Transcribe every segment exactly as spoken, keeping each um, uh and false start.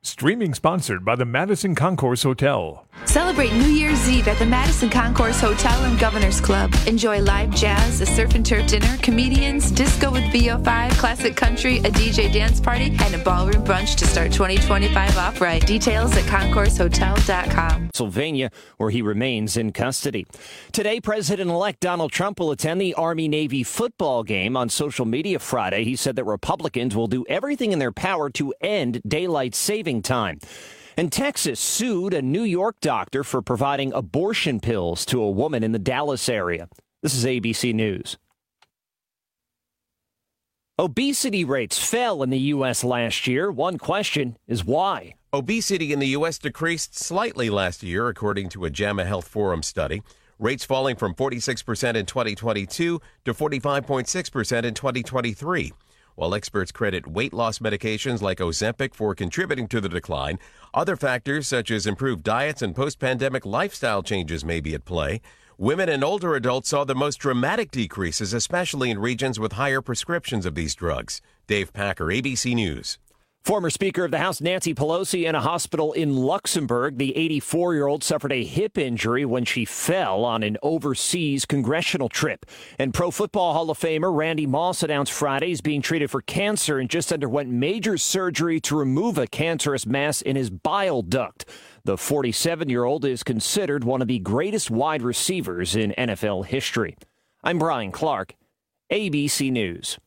Streaming sponsored by the Madison Concourse Hotel. Celebrate New Year's Eve at the Madison Concourse Hotel and Governor's Club. Enjoy live jazz, a surf and turf dinner, comedians, disco with V O five, classic country, a D J dance party, and a ballroom brunch to start twenty twenty-five off right. Details at concourse hotel dot com. Pennsylvania, where he remains in custody. Today, President-elect Donald Trump will attend the Army-Navy football game. On social media Friday, he said that Republicans will do everything in their power to end daylight saving time. And Texas sued a New York doctor for providing abortion pills to a woman in the Dallas area. This is A B C News. Obesity rates fell in the U S last year. One question is why? Obesity in the U S decreased slightly last year, according to a JAMA Health Forum study. Rates falling from forty-six percent in twenty twenty-two to forty-five point six percent in twenty twenty-three. While experts credit weight loss medications like Ozempic for contributing to the decline, other factors such as improved diets and post-pandemic lifestyle changes may be at play. Women and older adults saw the most dramatic decreases, especially in regions with higher prescriptions of these drugs. Dave Packer, A B C News. Former Speaker of the House Nancy Pelosi in a hospital in Luxembourg. The eighty-four-year-old suffered a hip injury when she fell on an overseas congressional trip. And Pro Football Hall of Famer Randy Moss announced Friday he's being treated for cancer and just underwent major surgery to remove a cancerous mass in his bile duct. The forty-seven-year-old is considered one of the greatest wide receivers in N F L history. I'm Brian Clark, A B C News.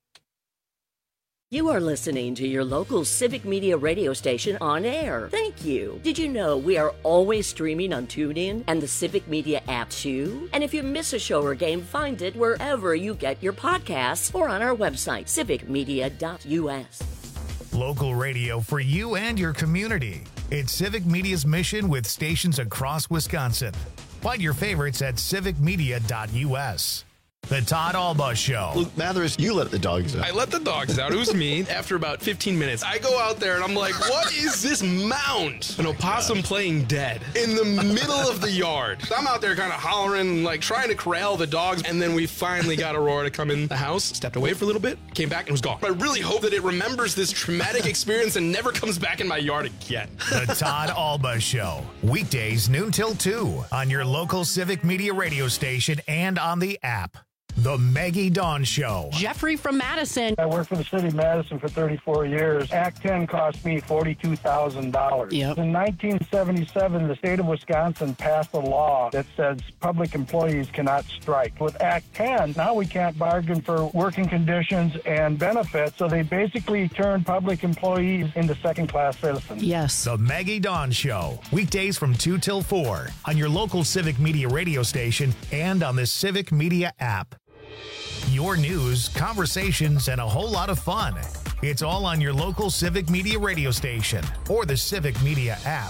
You are listening to your local Civic Media radio station on air. Thank you. Did you know we are always streaming on TuneIn and the Civic Media app too? And if you miss a show or game, find it wherever you get your podcasts or on our website, civic media dot U S. Local radio for you and your community. It's Civic Media's mission with stations across Wisconsin. Find your favorites at civic media dot U S. The Todd Alba Show. Luke Mathers, you let the dogs out. I let the dogs out. It was me. After about fifteen minutes, I go out there and I'm like, what is this mound? An opossum playing dead in the middle of the yard. So I'm out there kind of hollering, like trying to corral the dogs. And then we finally got Aurora to come in the house, stepped away for a little bit, came back and was gone. I really hope that it remembers this traumatic experience and never comes back in my yard again. The Todd Alba Show. Weekdays noon till two on your local Civic Media radio station and on the app. The Maggie Dawn Show. Jeffrey from Madison. I worked for the city of Madison for thirty-four years. Act ten cost me forty-two thousand dollars. Yep. In nineteen seventy-seven, the state of Wisconsin passed a law that says public employees cannot strike. With Act ten, now we can't bargain for working conditions and benefits, so they basically turned public employees into second-class citizens. Yes. The Maggie Dawn Show. Weekdays from two till four on your local Civic Media radio station and on the Civic Media app. Your news, conversations, and a whole lot of fun. It's all on your local Civic Media radio station or the Civic Media app.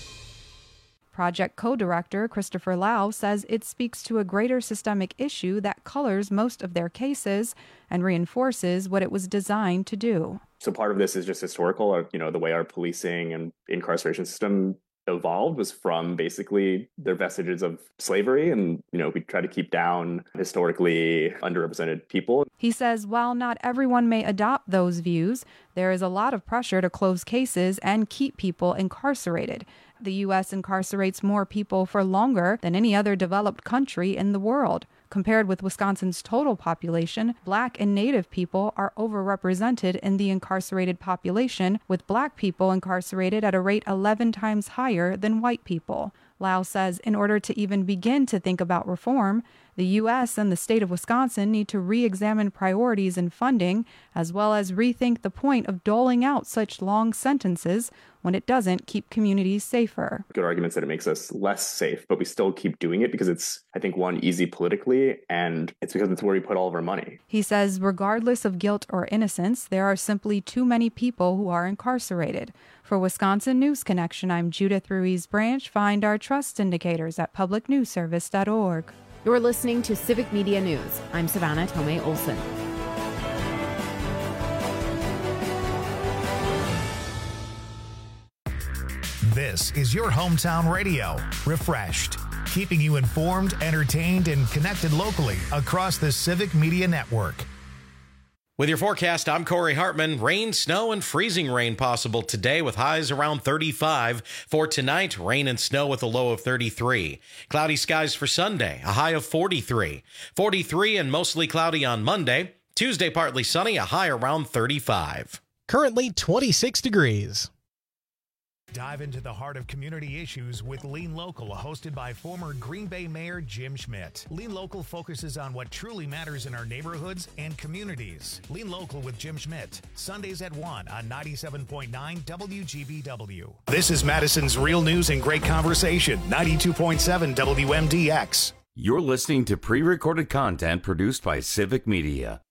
Project co-director Christopher Lau says it speaks to a greater systemic issue that colors most of their cases and reinforces what it was designed to do. So part of this is just historical, of, you know, the way our policing and incarceration system evolved was from basically their vestiges of slavery. And, you know, we try to keep down historically underrepresented people. He says while not everyone may adopt those views, there is a lot of pressure to close cases and keep people incarcerated. The U S incarcerates more people for longer than any other developed country in the world. Compared with Wisconsin's total population, Black and Native people are overrepresented in the incarcerated population, with Black people incarcerated at a rate eleven times higher than white people. Lau says in order to even begin to think about reform, the U S and the state of Wisconsin need to re-examine priorities and funding, as well as rethink the point of doling out such long sentences when it doesn't keep communities safer. Good arguments that it makes us less safe, but we still keep doing it because it's, I think, one, easy politically, and it's because it's where we put all of our money. He says regardless of guilt or innocence, there are simply too many people who are incarcerated. For Wisconsin News Connection, I'm Judith Ruiz Branch. Find our trust indicators at public news service dot org. You're listening to Civic Media News. I'm Savannah Tomei Olson. This is your hometown radio, Refreshed, keeping you informed, entertained, and connected locally across the Civic Media Network. With your forecast, I'm Corey Hartman. Rain, snow, and freezing rain possible today with highs around thirty-five. For tonight, rain and snow with a low of thirty-three. Cloudy skies for Sunday, a high of forty-three. forty-three and mostly cloudy on Monday. Tuesday, partly sunny, a high around thirty-five. Currently twenty-six degrees. Dive into the heart of community issues with Lean Local, hosted by former Green Bay Mayor Jim Schmidt. Lean Local focuses on what truly matters in our neighborhoods and communities. Lean Local with Jim Schmidt, Sundays at one on ninety-seven point nine W G B W. This is Madison's Real News and Great Conversation, ninety-two point seven W M D X. You're listening to pre-recorded content produced by Civic Media.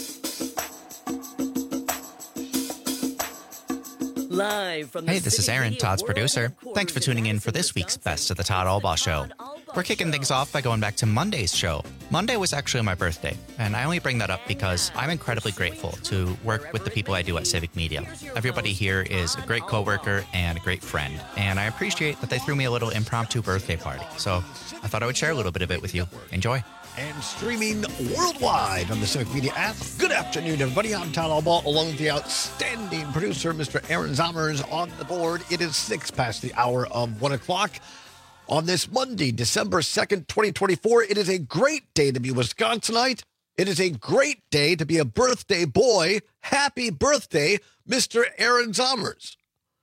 Live from the Hey, this is Civic Aaron, Media Todd's World producer. Headquarters Thanks for tuning in for this week's Best of the Todd Albaugh Show. We're kicking things off by going back to Monday's show. Monday was actually my birthday, and I only bring that up because I'm incredibly grateful to work with the people I do at Civic Media. Everybody here is a great coworker and a great friend, and I appreciate that they threw me a little impromptu birthday party. So I thought I would share a little bit of it with you. Enjoy. And streaming worldwide on the Civic Media app. Good afternoon, everybody. I'm Todd Albaugh, along with the outstanding producer, Mister Aaron Zommers, on the board. It is six past the hour of one o'clock on this Monday, December second, twenty twenty-four. It is a great day to be a Wisconsinite. It is a great day to be a birthday boy. Happy birthday, Mister Aaron Zommers.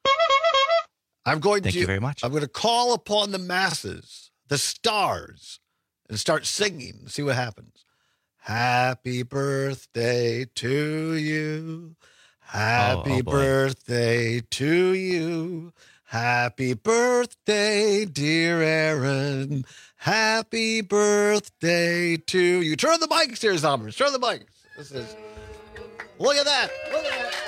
I'm going Thank to, you very much. I'm going to call upon the masses, the stars, and start singing. See what happens. Happy birthday to you. Happy Oh, oh boy. birthday to you. Happy birthday, dear Aaron. Happy birthday to you. Turn the mics here, Zommers. Turn the mics. This is. Look at that. Look at that.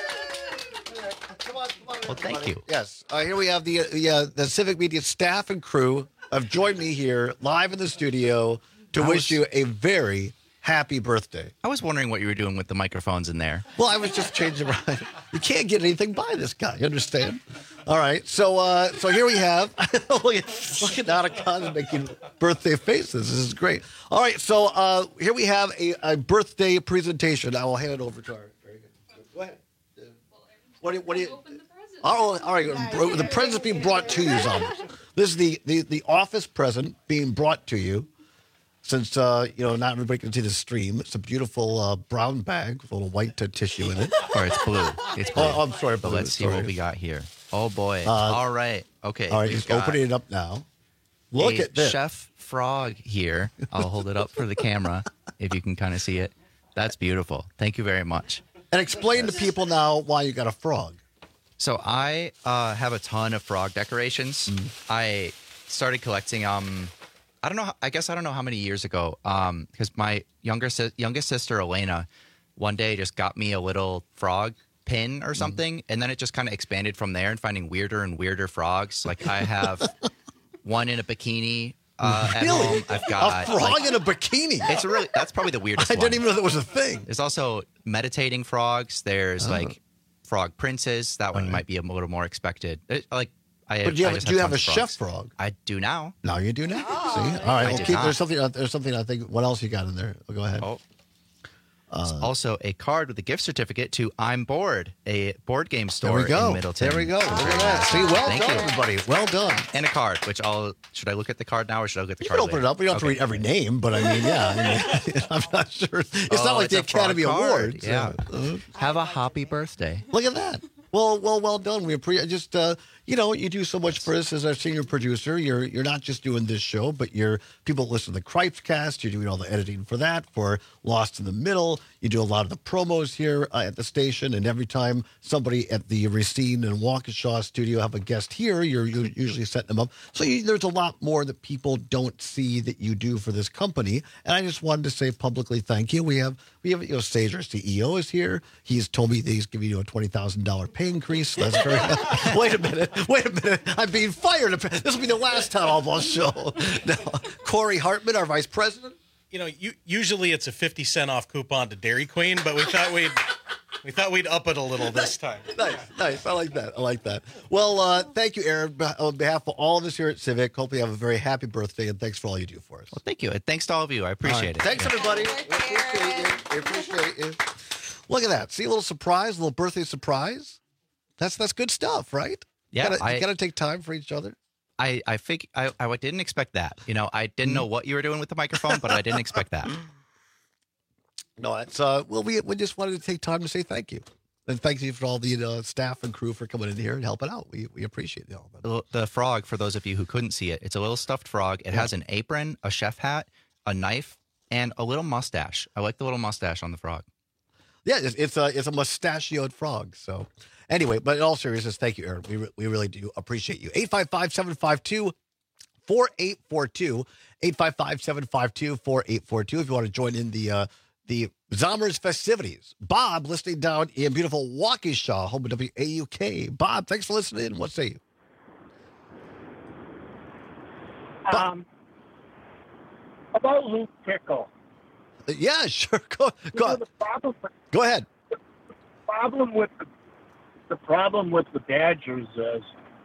Come on, come on. Well, thank everybody. you. Yes. Uh, here we have the, uh, the, uh, the Civic Media staff and crew have joined me here live in the studio to I wish was- you a very happy birthday. I was wondering what you were doing with the microphones in there. Well, I was just changing around. You can't get anything by this guy. You understand? All right. So uh, so here we have. look at look at Nana making birthday faces. This is great. All right. So uh, here we have a, a birthday presentation. I will hand it over to our. Very good. Go ahead. Uh, What do you? What do you? Oh, all right. The present's being brought to you, Zombers. This is the, the, the office present being brought to you. Since, uh, you know, not everybody can see the stream, it's a beautiful uh, brown bag with a little white uh, tissue in it. Or it's blue. It's blue. Oh, I'm sorry. But blue. let's see Sorry. what we got here. Oh, boy. Uh, all right. Okay. All right, we've just got opening it up now. Look a at this. Chef Frog here. I'll hold it up for the camera if you can kind of see it. That's beautiful. Thank you very much. And explain to people now why you got a frog. So I uh, have a ton of frog decorations. Mm. I started collecting um I don't know how, I guess I don't know how many years ago um because my younger si- youngest sister Elena one day just got me a little frog pin or something mm. and then it just kind of expanded from there and finding weirder and weirder frogs. Like I have one in a bikini uh, at Really? home. I've got a frog like, in a bikini. It's a really that's probably the weirdest I one. didn't even know that was a thing. There's also meditating frogs. There's Oh. like frog princes. That one might be a little more expected. It, like I But do you I have, just do you have a tons of chef frogs. frog? I do now. Now you do now. Oh. See? All right. I Well, did keep, not. there's something. uh, There's something. I think. What else you got in there? Well, go ahead. Oh. There's Uh, also a card with a gift certificate to I'm Bored, a board game store There we go. in Middleton. There we go. Look at that. See, well Thank done, you. everybody. Well done. And a card, which I'll should I look at the card now or should I look at the You card can open later? it up. We don't have Okay. to read every name, but I mean, yeah. I mean, I'm not sure. It's Oh, not like it's the a frog Academy card. Awards. Yeah. Uh, Have a happy birthday. Look at that. Well, well, well done. We appreciate. Just uh, you know, you do so much for us as our senior producer. You're you're not just doing this show, but you're people listen to the Cripescast. You're doing all the editing for that, for Lost in the Middle. You do a lot of the promos here uh, at the station, and every time somebody at the Racine and Waukesha studio have a guest here, you're, you're usually setting them up. So you, there's a lot more that people don't see that you do for this company. And I just wanted to say publicly thank you. We have we have you know Sage, our C E O, is here. He's told me that he's giving you a twenty thousand dollar pay increase. So that's very. Wait a minute. Wait a minute. I'm being fired. This will be the last Town Albaugh show. Now, Corey Hartman, our vice president. You know, you, usually it's a fifty cent off coupon to Dairy Queen, but we thought we'd we thought we'd up it a little this time. Nice, nice. I like that. I like that. Well, uh, thank you, Aaron. On behalf of all of us here at Civic, hope you have a very happy birthday, and thanks for all you do for us. Well, thank you. And thanks to all of you. I appreciate Right. it. Thanks, everybody. We appreciate you. We appreciate you. Look at that. See, a little surprise, a little birthday surprise. That's that's good stuff, right? Yeah, you gotta, I- you gotta take time for each other. I I think I, I didn't expect that. You know, I didn't know what you were doing with the microphone, but I didn't expect that. No, it's uh. Well, we we just wanted to take time to say thank you, and thank you for all the uh, staff and crew for coming in here and helping out. We we appreciate all that. The, the frog, for those of you who couldn't see it, it's a little stuffed frog. It Yeah. has an apron, a chef hat, a knife, and a little mustache. I like the little mustache on the frog. Yeah, it's, it's a it's a mustachioed frog. So, anyway, but in all seriousness, thank you, Aaron. We re- we really do appreciate you. eight five five, seven five two, four eight four two. eight five five, seven five two, four eight four two. If you want to join in the uh, the Zombers festivities. Bob, listening down in beautiful Waukesha, home of W A U K. Bob, thanks for listening in. What say you? Um, about Luke Pickle. Yeah, sure. Go go, You know, the problem, go ahead. problem with the, the problem with the Badgers is,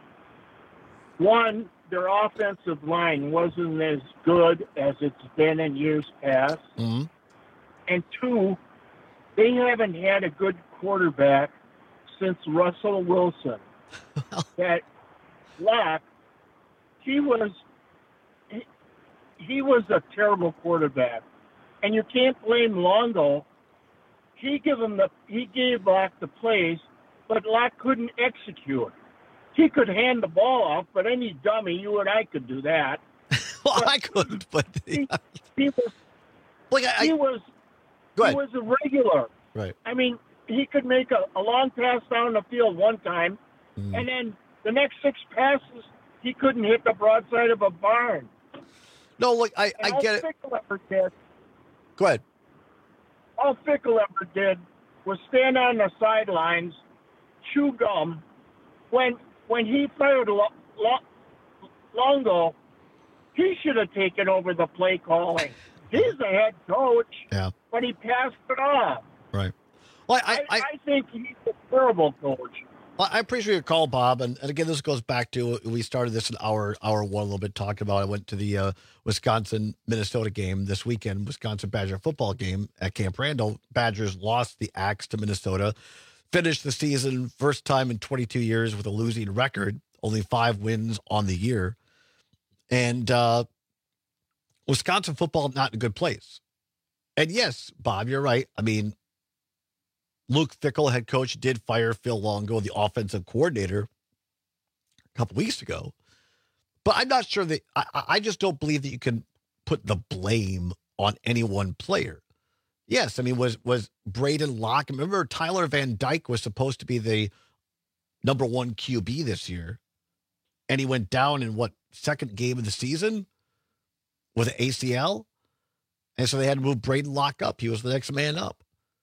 one, their offensive line wasn't as good as it's been in years past, Mm-hmm. and two, they haven't had a good quarterback since Russell Wilson. That Locke, he was he, he was a terrible quarterback, and you can't blame Longo. He gave him the he gave Locke the plays, but Locke couldn't execute. He could hand the ball off, but any dummy, you and I could do that. Well, But I could, but he, he was Like, I- he was Go he ahead. was a regular. Right. I mean, he could make a, a long pass down the field one time, Mm. and then the next six passes, he couldn't hit the broadside of a barn. No, look, I, And I all get it. Fickle ever did, Go ahead. all Fickle ever did was stand on the sidelines, chew gum. When when he fired Lo, Lo, Longo, he should have taken over the play calling. He's the head coach, Yeah. but he passed it off. Right. Well, I, I, I think he's a terrible coach. Well, I appreciate your call, Bob. And, and again, this goes back to we started this in hour hour one a little bit talking about. I went to the uh, Wisconsin Minnesota game this weekend, Wisconsin Badger football game at Camp Randall. Badgers lost the Axe to Minnesota, finished the season first time in twenty-two years with a losing record, only five wins on the year, and uh, Wisconsin football not in a good place. And yes, Bob, you're right. I mean, Luke Fickell, head coach, did fire Phil Longo, the offensive coordinator, a couple weeks ago. But I'm not sure that I, I just don't believe that you can put the blame on any one player. Yes, I mean, was was Braden Locke? Remember, Tyler Van Dyke was supposed to be the number one Q B this year, and he went down in what second game of the season with an A C L, and so they had to move Braden Locke up. He was the next man up.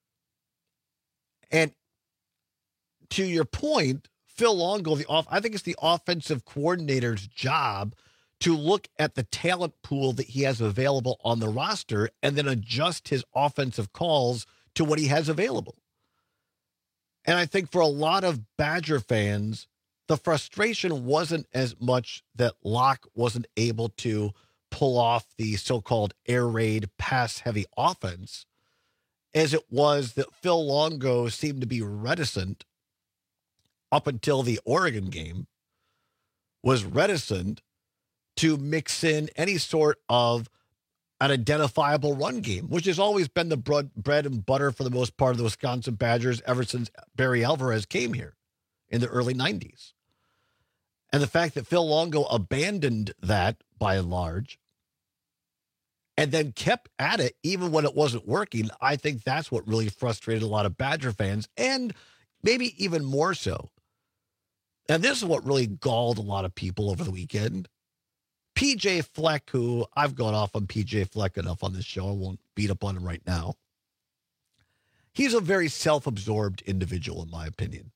And to your point, Phil Longo, the off, I think it's the offensive coordinator's job to look at the talent pool that he has available on the roster and then adjust his offensive calls to what he has available. And I think for a lot of Badger fans, the frustration wasn't as much that Locke wasn't able to pull off the so-called air raid pass-heavy offense, as it was that Phil Longo seemed to be reticent up until the Oregon game, was reticent to mix in any sort of an identifiable run game, which has always been the bread, bread and butter for the most part of the Wisconsin Badgers ever since Barry Alvarez came here in the early nineties. And the fact that Phil Longo abandoned that by and large and then kept at it even when it wasn't working, I think that's what really frustrated a lot of Badger fans, and maybe even more so. And this is what really galled a lot of people over the weekend. P J Fleck, who I've gone off on P J Fleck enough on this show, I won't beat up on him right now. He's a very self-absorbed individual, in my opinion.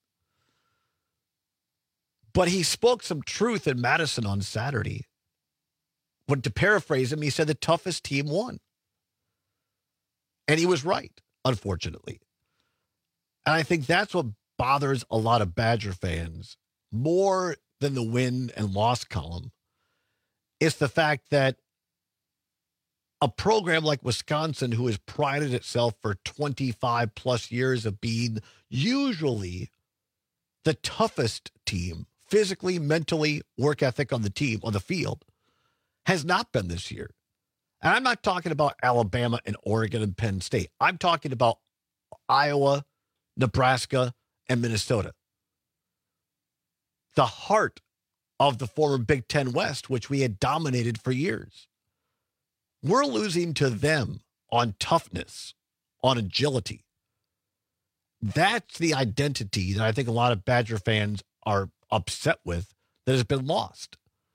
But he spoke some truth in Madison on Saturday. When, to paraphrase him, he said the toughest team won. And he was right, unfortunately. And I think that's what bothers a lot of Badger fans more than the win and loss column. It's the fact that a program like Wisconsin, who has prided itself for twenty-five plus years of being usually the toughest team, physically, mentally, work ethic on the team, on the field, has not been this year. And I'm not talking about Alabama and Oregon and Penn State. I'm talking about Iowa, Nebraska, and Minnesota. The heart of the former Big Ten West, which we had dominated for years. We're losing to them on toughness, on agility. That's the identity that I think a lot of Badger fans are upset with that has been lost.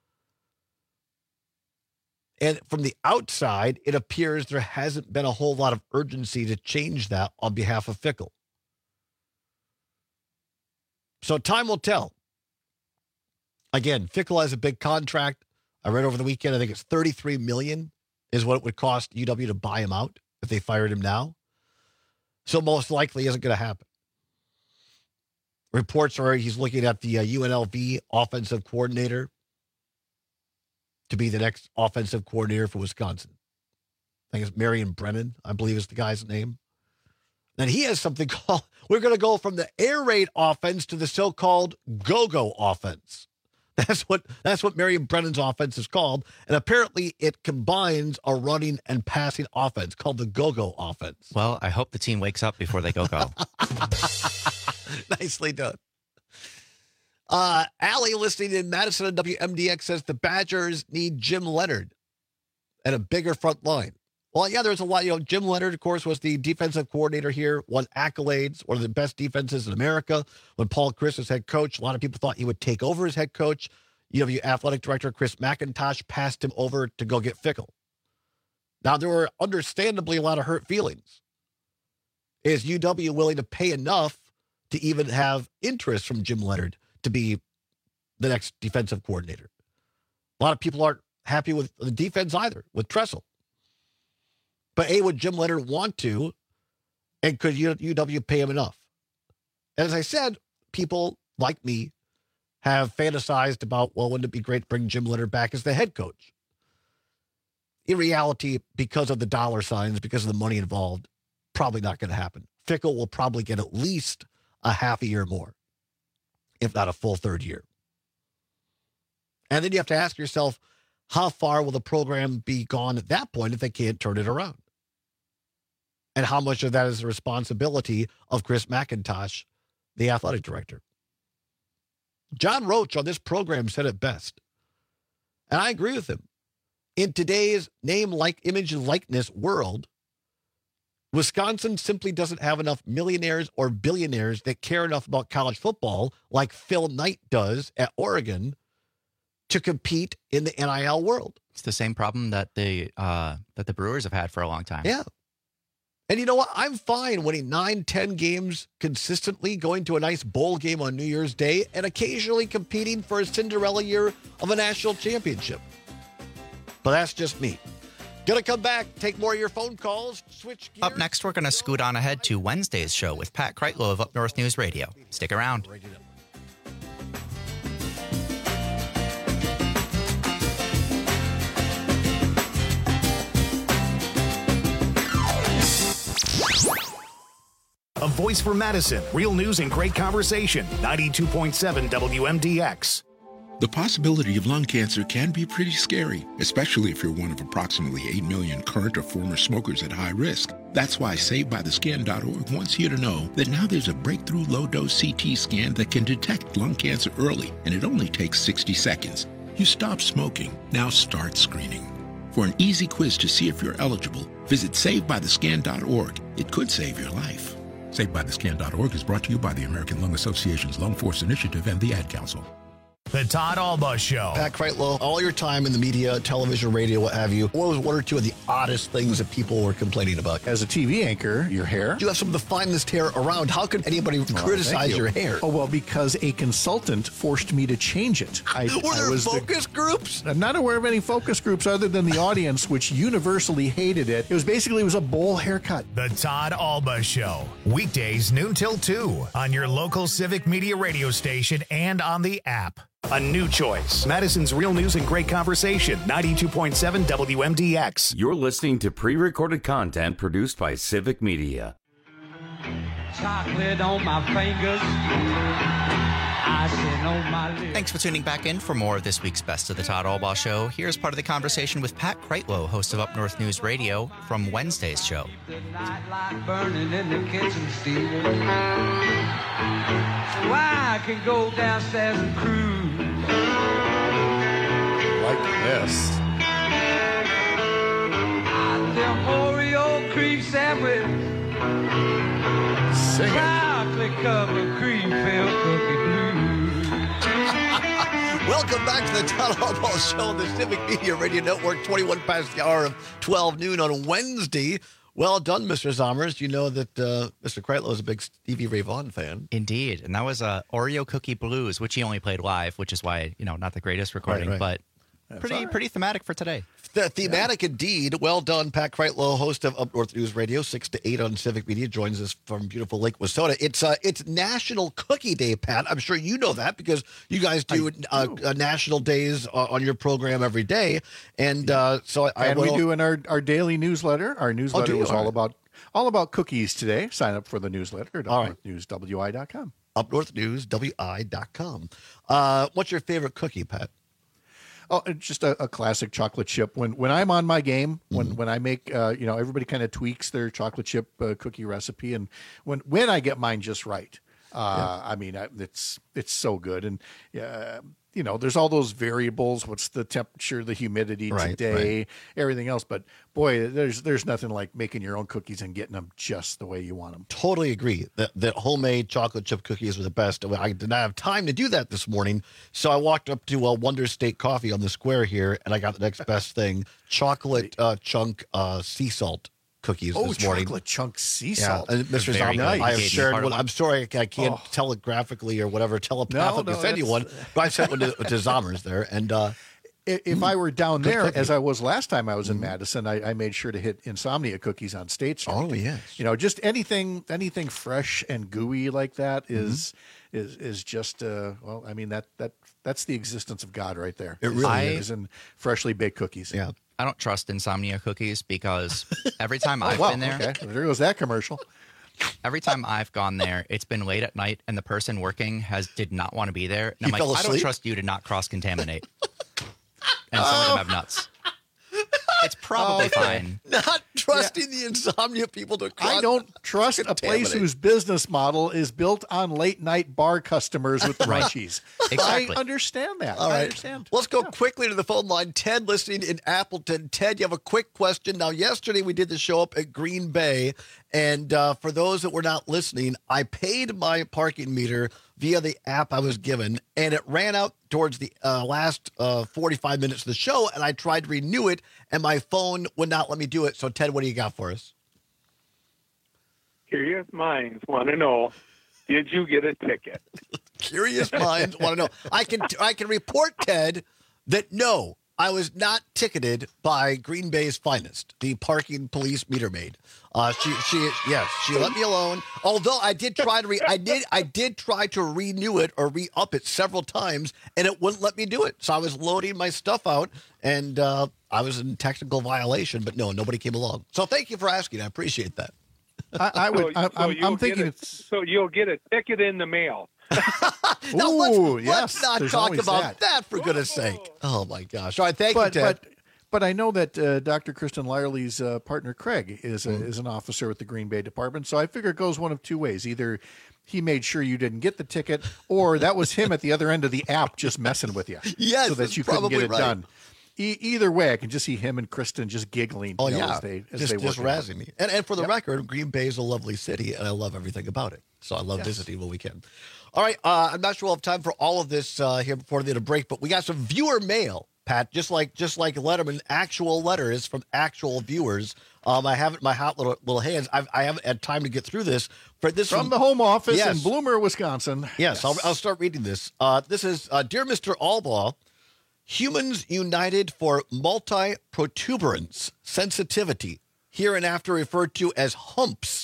And from the outside, it appears there hasn't been a whole lot of urgency to change that on behalf of Fickell. So time will tell. Again, Fickell has a big contract. I read over the weekend, I think it's thirty-three million dollars is what it would cost U W to buy him out if they fired him now. So most likely isn't going to happen. Reports are he's looking at the uh, U N L V offensive coordinator to be the next offensive coordinator for Wisconsin. I think it's Marion Brennan, I believe is the guy's name. And he has something called, we're going to go from the air raid offense to the so-called go-go offense. That's what that's what Marion Brennan's offense is called. And apparently it combines a running and passing offense called the go-go offense. Well, I hope the team wakes up before they go-go. Nicely done. Uh, Allie, listening in Madison on W M D X, says the Badgers need Jim Leonhard and a bigger front line. Well, yeah, there's a lot. You know, Jim Leonhard, of course, was the defensive coordinator here, won accolades, one of the best defenses in America. When Paul Chryst was head coach, a lot of people thought he would take over as head coach. U W athletic director Chris McIntosh passed him over to go get Fickell. Now, there were understandably a lot of hurt feelings. Is U W willing to pay enough to even have interest from Jim Leonhard to be the next defensive coordinator? A lot of people aren't happy with the defense either, with Tressel. But A, would Jim Leonhard want to, and could U W pay him enough? And as I said, people like me have fantasized about, well, wouldn't it be great to bring Jim Leonhard back as the head coach? In reality, because of the dollar signs, because of the money involved, probably not going to happen. Fickell will probably get at least a half a year more, if not a full third year. And then you have to ask yourself, how far will the program be gone at that point if they can't turn it around? And how much of that is the responsibility of Chris McIntosh, the athletic director? John Roach on this program said it best, and I agree with him. In today's name, like, image, and likeness world, Wisconsin simply doesn't have enough millionaires or billionaires that care enough about college football like Phil Knight does at Oregon to compete in the N I L world. It's the same problem that the uh, that the Brewers have had for a long time. Yeah. And you know what? I'm fine winning nine, ten games consistently, going to a nice bowl game on New Year's Day, and occasionally competing for a Cinderella year of a national championship. But that's just me. Gonna come back, take more of your phone calls, switch gears. Up next, we're going to scoot on ahead to Wednesday's show with Pat Kreitlow of Up North News Radio. Stick around. A voice for Madison. Real news and great conversation. ninety-two point seven W M D X. The possibility of lung cancer can be pretty scary, especially if you're one of approximately eight million current or former smokers at high risk. That's why Saved By The Scan dot org wants you to know that now there's a breakthrough low-dose C T scan that can detect lung cancer early, and it only takes sixty seconds. You stop smoking, now start screening. For an easy quiz to see if you're eligible, visit Saved By The Scan dot org. It could save your life. Saved By The Scan dot org is brought to you by the American Lung Association's Lung Force Initiative and the Ad Council. The Todd Alba Show. Pat Kreitlow, all your time in the media, television, radio, what have you, what was one or two of the oddest things that people were complaining about? As a T V anchor, your hair. You have some of the finest hair around. How can anybody well, criticize you. your hair? Oh, well, because a consultant forced me to change it. I, were there I was focus the, groups? I'm not aware of any focus groups other than the audience, which universally hated it. It was basically, it was a bowl haircut. The Todd Alba Show. Weekdays, noon till two on your local Civic Media radio station and on the app. a new choice. Madison's Real News and Great Conversation, ninety-two point seven W M D X. You're listening to pre-recorded content produced by Civic Media. Chocolate on my fingers. Icing on my lips. Thanks for tuning back in for more of this week's Best of the Todd Albaugh Show. Here's part of the conversation with Pat Kreitlow, host of Up North News Radio, from Wednesday's show. The nightlight burning in the kitchen still. So I can go downstairs and cruise. Like this. I them Oreo cream sandwich. Sing it. Chocolate covered cream filled cookie blue. Welcome back to the Todd Albaugh Show on the Civic Media Radio Network, twenty-one past the hour of twelve noon on Wednesday. Well done, Mister Zommers. You know that uh, Mister Kreitlow is a big Stevie Ray Vaughan fan. Indeed. And that was uh, Oreo Cookie Blues, which he only played live, which is why, you know, not the greatest recording, Right, right. but pretty right. pretty thematic for today. The thematic indeed. Well done, Pat Kreitlow, host of Up North News Radio, six to eight on Civic Media, joins us from beautiful Lake Wissota. It's uh, it's National Cookie Day, Pat. I'm sure you know that because you guys do, uh, uh, national days uh, on your program every day, and uh, so I And will, we do in our, our daily newsletter. Our newsletter do you? was All all right. about all about cookies today. Sign up for the newsletter at All right. up north news w i dot com. up north news w i dot com. Uh, what's your favorite cookie, Pat? Oh, it's just a, a classic chocolate chip. When when I'm on my game, when Mm-hmm. when I make, uh, you know, everybody kind of tweaks their chocolate chip uh, cookie recipe, and when when I get mine just right, uh, I mean, I, it's it's so good. And uh, you know, there's all those variables. What's the temperature, the humidity Right, today, right. everything else. But boy, there's there's nothing like making your own cookies and getting them just the way you want them. Totally agree that, that homemade chocolate chip cookies are the best. I did not have time to do that this morning, so I walked up to uh, Wonder State Coffee on the square here, and I got the next best thing: chocolate uh, chunk uh, sea salt cookies Oh, this morning. chocolate chunk sea Yeah, salt. and Mister Very Zombie, good. I have Gave me shared part of one. one. I'm sorry I can't Oh. telegraphically or whatever telepathically No, no, send you one, that's- but I sent one to, to Zommers there, and uh, I- If I were down Good there, cookie. as I was last time I was in Madison, I, I made sure to hit Insomnia cookies on State Street. Oh, yes. You know, just anything anything fresh and gooey like that is is is just uh, well, I mean that that that's the existence of God right there. It really is in freshly baked cookies. yeah. I don't trust Insomnia cookies because every time I've Wow, been there, okay. There goes that commercial. every time I've gone there, it's been late at night and the person working has did not want to be there. And He I'm like, fell I don't asleep? trust you to not cross contaminate. And some of them have nuts. It's probably Okay. fine. Not trusting the Insomnia people to I don't trust a place contaminate. whose business model is built on late night bar customers with crunchies. Exactly. I understand that. All I right. understand. Let's go quickly to the phone line. Ted listening in Appleton. Ted, you have a quick question. Now, yesterday we did the show up at Green Bay. And uh, for those that were not listening, I paid my parking meter via the app I was given. And it ran out towards the uh, last uh, forty-five minutes of the show. And I tried to renew it. And my phone would not let me do it. So, Ted, what do you got for us? Curious minds want to know, did you get a ticket? Curious minds want to know. I can I can report, Ted, that no, I was not ticketed by Green Bay's finest, the parking police meter maid. Uh, she she yes, she let me alone. Although I did try to re, I did I did try to renew it or re up it several times, and it wouldn't let me do it. So I was loading my stuff out, and uh, I was in technical violation. But no, nobody came along. So thank you for asking. I appreciate that. I, I would. So- I, so I'm, you'll I'm get thinking a- it's. So you'll get a ticket in the mail. Now, let's, Ooh, let's yes, not there's talk always about that. that. for goodness sake. Oh my gosh! All right, thank But you, Ted. but but I know that uh, Doctor Kristen Lyerly's uh, partner Craig is a, Mm-hmm. is an officer with the Green Bay Department. So I figure it goes one of two ways: either he made sure you didn't get the ticket, or that was him at the other end of the app just messing with you, Yes, so that that's you couldn't get probably it right. done. E- either way, I can just see him and Kristen just giggling. Oh you know, yeah, as they as just, they just work it out. razzing me. And and for the record, Green Bay is a lovely city, and I love everything about it. So I love Yes. visiting when we can. All right, uh, I'm not sure we'll have time for all of this uh, here before the end of break, but we got some viewer mail, Pat. Just like just like Letterman, actual letters from actual viewers. Um, I have it in my hot little little hands. I've, I haven't had time to get through this. For this From the home office Yes. in Bloomer, Wisconsin. Yes, I'll, I'll start reading this. Uh, this is uh, Dear Mister Albaugh, humans united for multi-protuberance sensitivity, hereinafter referred to as humps,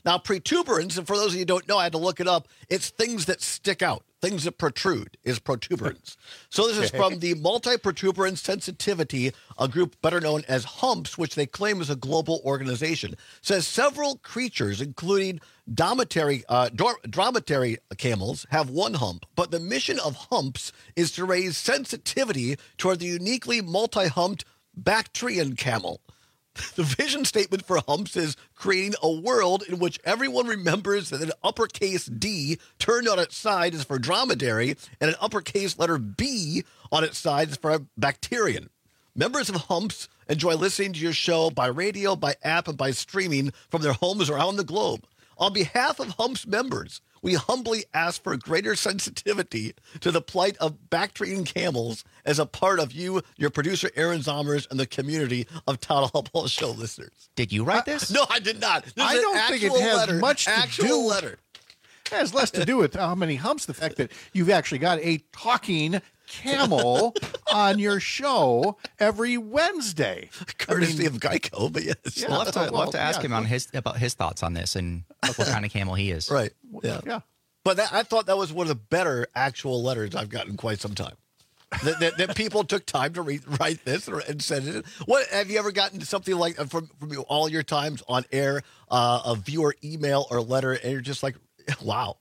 Now, protuberance, and for those of you who don't know, I had to look it up. It's things that stick out, things that protrude is protuberance. So this is from the Multi-Protuberance Sensitivity, a group better known as HUMPS, which they claim is a global organization. It says several creatures, including dromedary, uh, dromedary camels, have one hump, but the mission of HUMPS is to raise sensitivity toward the uniquely multi-humped Bactrian camel. The vision statement for HUMPS is creating a world in which everyone remembers that an uppercase D turned on its side is for dromedary and an uppercase letter B on its side is for a Bactrian. Members of HUMPS enjoy listening to your show by radio, by app, and by streaming from their homes around the globe. On behalf of HUMPS members, we humbly ask for greater sensitivity to the plight of Bactrian camels as a part of you, your producer, Aaron Zomers, and the community of Todd Hall Show listeners. Did you write this? Uh, no, I did not. This I is don't an think it actual has letter, much to actual do. letter. It has less to do with how many humps, the fact that you've actually got a talking camel on your show every Wednesday. Courtesy I mean, of Geico, but yes. Yeah, we'll have to, we'll have to ask yeah. him on his about his thoughts on this and what kind of camel he is. Right. Yeah. Yeah. But that, I thought that was one of the better actual letters I've gotten in quite some time. that, that, that people took time to read, write this and send it. What have you ever gotten something like from from all your times on air, uh, a viewer email or letter, and you're just like, wow.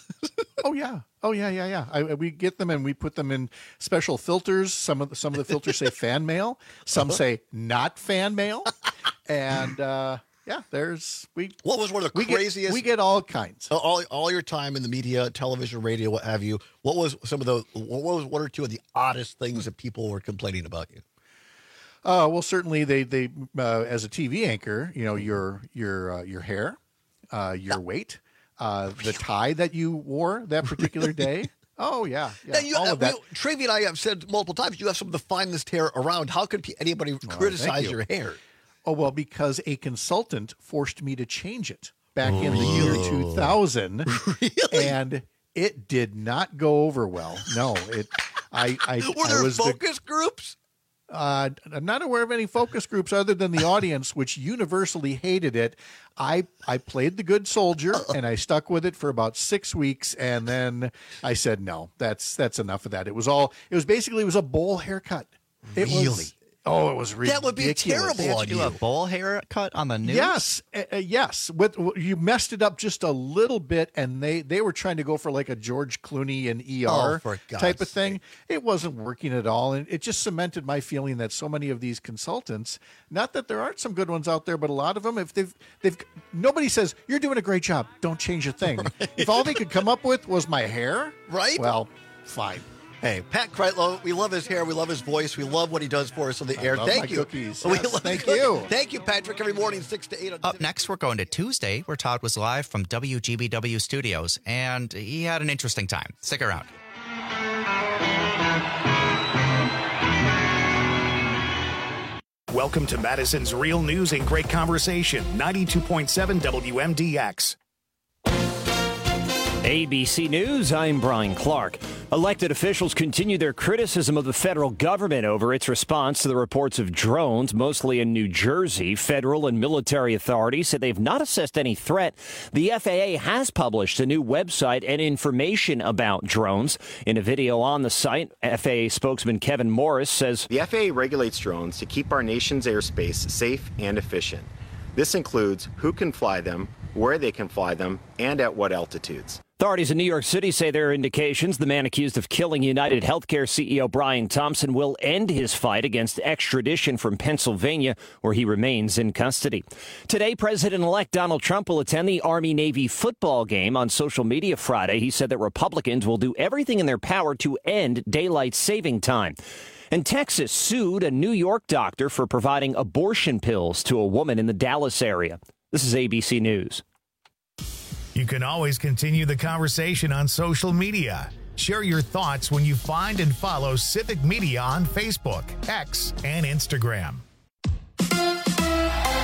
Oh yeah, oh yeah, yeah, yeah. I, we get them and we put them in special filters. Some of the, some of the filters say fan mail. Some say not fan mail, and uh, yeah, there's we. What was one of the we craziest? Get, we get all kinds. All all your time in the media, television, radio, what have you. What was some of the? What was one or two of the oddest things that people were complaining about you? Uh, well, certainly they they uh, as a T V anchor, you know your your uh, your hair, uh, your weight. Uh, the tie that you wore that particular day. Oh, yeah. yeah now you, all uh, of that. We, Travy and I have said multiple times, you have some of the finest hair around. How could anybody Oh, criticize you. your hair? Oh, well, because a consultant forced me to change it back in the year two thousand. Really? And it did not go over well. No, it. I. I Were I there was focus the, groups? Uh, I'm not aware of any focus groups other than the audience, which universally hated it. I I played the good soldier and I stuck with it for about six weeks, and then I said no, that's that's enough of that. It was all. It was basically it was a bowl haircut. It Really? was. Oh, it was ridiculous. That would be terrible They had on to do you. a bowl haircut on the news. Yes, uh, uh, yes. With, you messed it up just a little bit, and they, they were trying to go for like a George Clooney and E R Oh, for God's type of thing. It wasn't working at all, and it just cemented my feeling that so many of these consultants, not that there aren't some good ones out there, but a lot of them, if they've they've nobody says you're doing a great job, don't change a thing. Right. If all they could come up with was my hair, right? Well, fine. Hey, Pat Kreitlow, we love his hair. We love his voice. We love what he does for us on the I air. love Thank my you. cookies. We Yes, love thank cookies. you. Thank you, Patrick. Every morning, six to eight. On Up next, we're going to Tuesday, where Todd was live from W G B W Studios, and he had an interesting time. Stick around. Welcome to Madison's Real News and Great Conversation, ninety-two point seven W M D X. A B C News, I'm Brian Clark. Elected officials continue their criticism of the federal government over its response to the reports of drones, mostly in New Jersey. Federal and military authorities said they've not assessed any threat. The F A A has published a new website and information about drones. In a video on the site, F A A spokesman Kevin Morris says, The F A A regulates drones to keep our nation's airspace safe and efficient. This includes who can fly them, where they can fly them, and at what altitudes. Authorities in New York City say there are indications the man accused of killing United Healthcare C E O Brian Thompson will end his fight against extradition from Pennsylvania, where he remains in custody. Today, President-elect Donald Trump will attend the Army-Navy football game. On social media Friday, he said that Republicans will do everything in their power to end daylight saving time. And Texas sued a New York doctor for providing abortion pills to a woman in the Dallas area. This is A B C News. You can always continue the conversation on social media. Share your thoughts when you find and follow Civic Media on Facebook, X, and Instagram.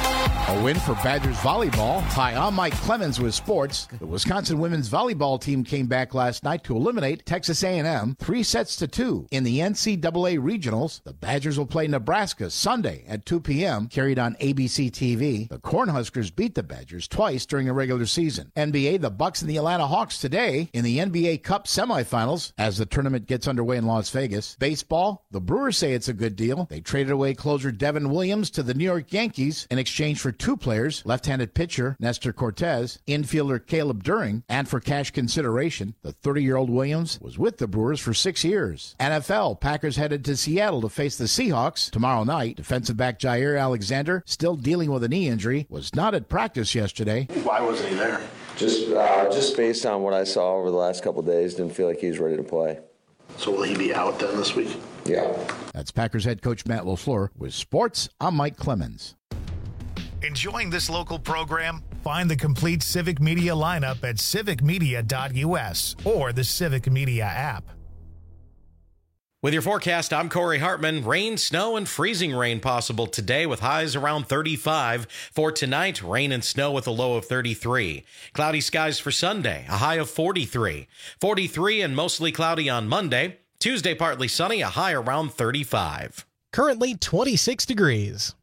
A win for Badgers volleyball. Hi, I'm Mike Clemens with sports. The Wisconsin women's volleyball team came back last night to eliminate Texas A and M three sets to two in the N C double A regionals. The Badgers will play Nebraska Sunday at two p.m. carried on A B C T V. The Cornhuskers beat the Badgers twice during the regular season. N B A, the Bucks and the Atlanta Hawks today in the N B A Cup semifinals as the tournament gets underway in Las Vegas. Baseball, the Brewers say it's a good deal. They traded away closer Devin Williams to the New York Yankees in exchange for two players, left-handed pitcher Nestor Cortez, infielder Caleb During, and for cash consideration, the thirty-year-old Williams was with the Brewers for six years. N F L, Packers headed to Seattle to face the Seahawks tomorrow night. Defensive back Jair Alexander, still dealing with a knee injury, was not at practice yesterday. Why wasn't he there? Just uh, just based on what I saw over the last couple of days, didn't feel like he was ready to play. So will he be out then this week? Yeah. That's Packers head coach Matt LaFleur. With sports, I'm Mike Clemens. Enjoying this local program? Find the complete Civic Media lineup at civic media dot u s or the Civic Media app. With your forecast, I'm Corey Hartman. Rain, snow, and freezing rain possible today with highs around thirty-five. For tonight, rain and snow with a low of thirty-three. Cloudy skies for Sunday, a high of forty-three. forty-three and mostly cloudy on Monday. Tuesday, partly sunny, a high around thirty-five. Currently twenty-six degrees.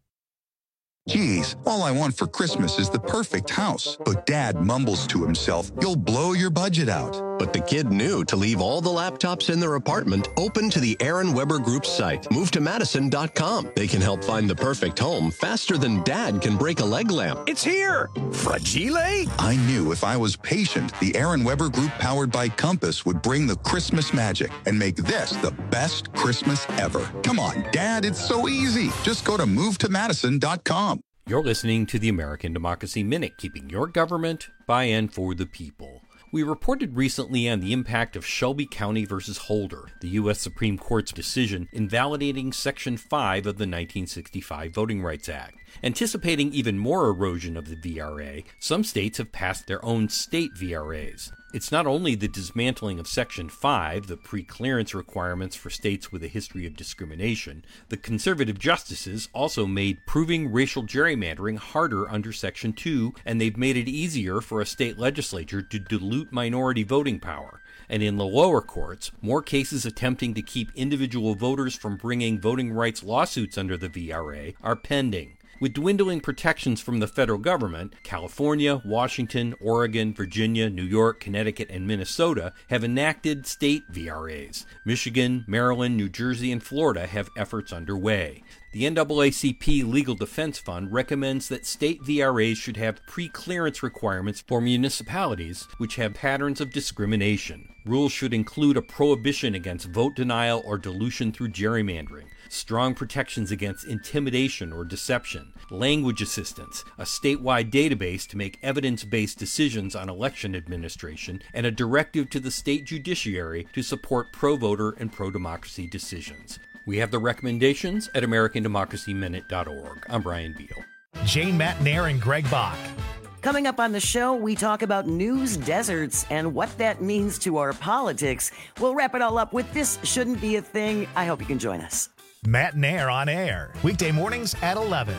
Geez, all I want for Christmas is the perfect house. But Dad mumbles to himself, you'll blow your budget out. But the kid knew to leave all the laptops in their apartment open to the Aaron Weber Group's site. Move to Madison dot com. They can help find the perfect home faster than Dad can break a leg lamp. It's here! Fragile? I knew if I was patient, the Aaron Weber Group powered by Compass would bring the Christmas magic and make this the best Christmas ever. Come on, Dad, it's so easy. Just go to move to Madison dot com. You're listening to the American Democracy Minute, keeping your government by and for the people. We reported recently on the impact of Shelby County versus Holder, the U S Supreme Court's decision invalidating Section five of the nineteen sixty-five Voting Rights Act. Anticipating even more erosion of the V R A, some states have passed their own state V R As. It's not only the dismantling of Section five, the pre-clearance requirements for states with a history of discrimination. The conservative justices also made proving racial gerrymandering harder under Section two, and they've made it easier for a state legislature to dilute minority voting power. And in the lower courts, more cases attempting to keep individual voters from bringing voting rights lawsuits under the V R A are pending. With dwindling protections from the federal government, California, Washington, Oregon, Virginia, New York, Connecticut, and Minnesota have enacted state V R As. Michigan, Maryland, New Jersey, and Florida have efforts underway. The N double A C P Legal Defense Fund recommends that state V R As should have pre-clearance requirements for municipalities which have patterns of discrimination. Rules should include a prohibition against vote denial or dilution through gerrymandering, strong protections against intimidation or deception, language assistance, a statewide database to make evidence-based decisions on election administration, and a directive to the state judiciary to support pro-voter and pro-democracy decisions. We have the recommendations at american democracy minute dot org. I'm Brian Beal. Jane Matnair and Greg Bach. Coming up on the show, we talk about news deserts and what that means to our politics. We'll wrap it all up with This Shouldn't Be a Thing. I hope you can join us. Matt Nair on air, weekday mornings at eleven.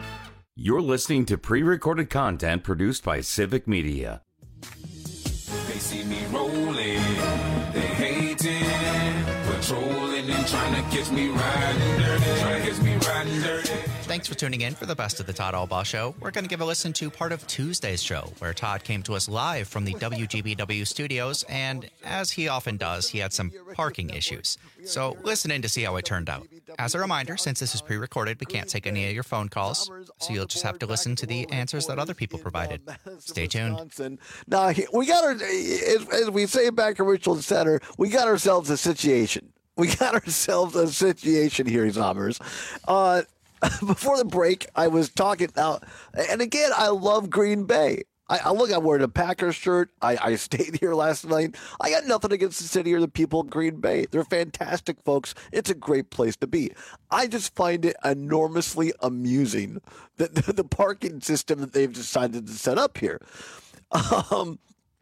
You're listening to pre-recorded content produced by Civic Media. They see me rolling, they hating, patrolling and trying to catch me riding dirty, trying to catch me riding dirty. Thanks for tuning in for the best of the Todd Albaugh Show. We're going to give a listen to part of Tuesday's show, where Todd came to us live from the W G B W studios, and as he often does, he had some parking issues. So listen in to see how it turned out. As a reminder, since this is pre-recorded, we can't take any of your phone calls, so you'll just have to listen to the answers that other people provided. Stay tuned. Now, we got our, as, as we say back at Richland Center, we got ourselves a situation. We got ourselves a situation here, Zombers. Uh, before the break, I was talking now, and again, I love Green Bay. I, I look, I'm wearing a Packers shirt. I, I stayed here last night. I got nothing against the city or the people of Green Bay. They're fantastic folks. It's a great place to be. I just find it enormously amusing that the, the parking system that they've decided to set up here. Um,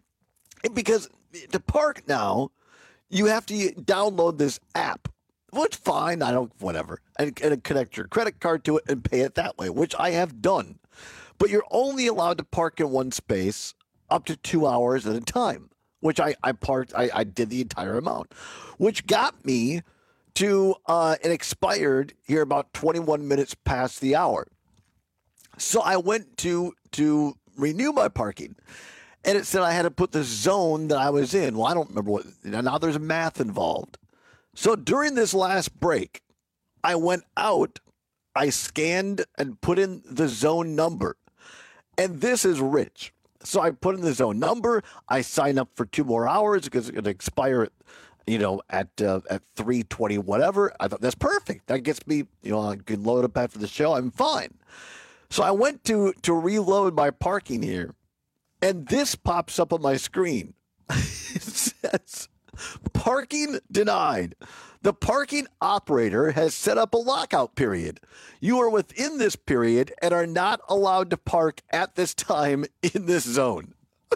because to park now, you have to download this app. Which fine, I don't, whatever, and, and connect your credit card to it and pay it that way, which I have done. but you're only allowed to park in one space up to two hours at a time, which I, I parked, I, I did the entire amount, which got me to, uh, it expired here about twenty-one minutes past the hour. So I went to, to renew my parking, and it said I had to put the zone that I was in. Well, I don't remember what, now there's math involved. So during this last break, I went out, I scanned and put in the zone number, and this is rich. So I put in the zone number. I sign up for two more hours because it's going to expire, at, you know, at uh, at three twenty, whatever. I thought that's perfect. That gets me, you know, I can load up after the show. I'm fine. So I went to to reload my parking here, and this pops up on my screen. It says, "Parking denied. The parking operator has set up a lockout period. You are within this period and are not allowed to park at this time in this zone."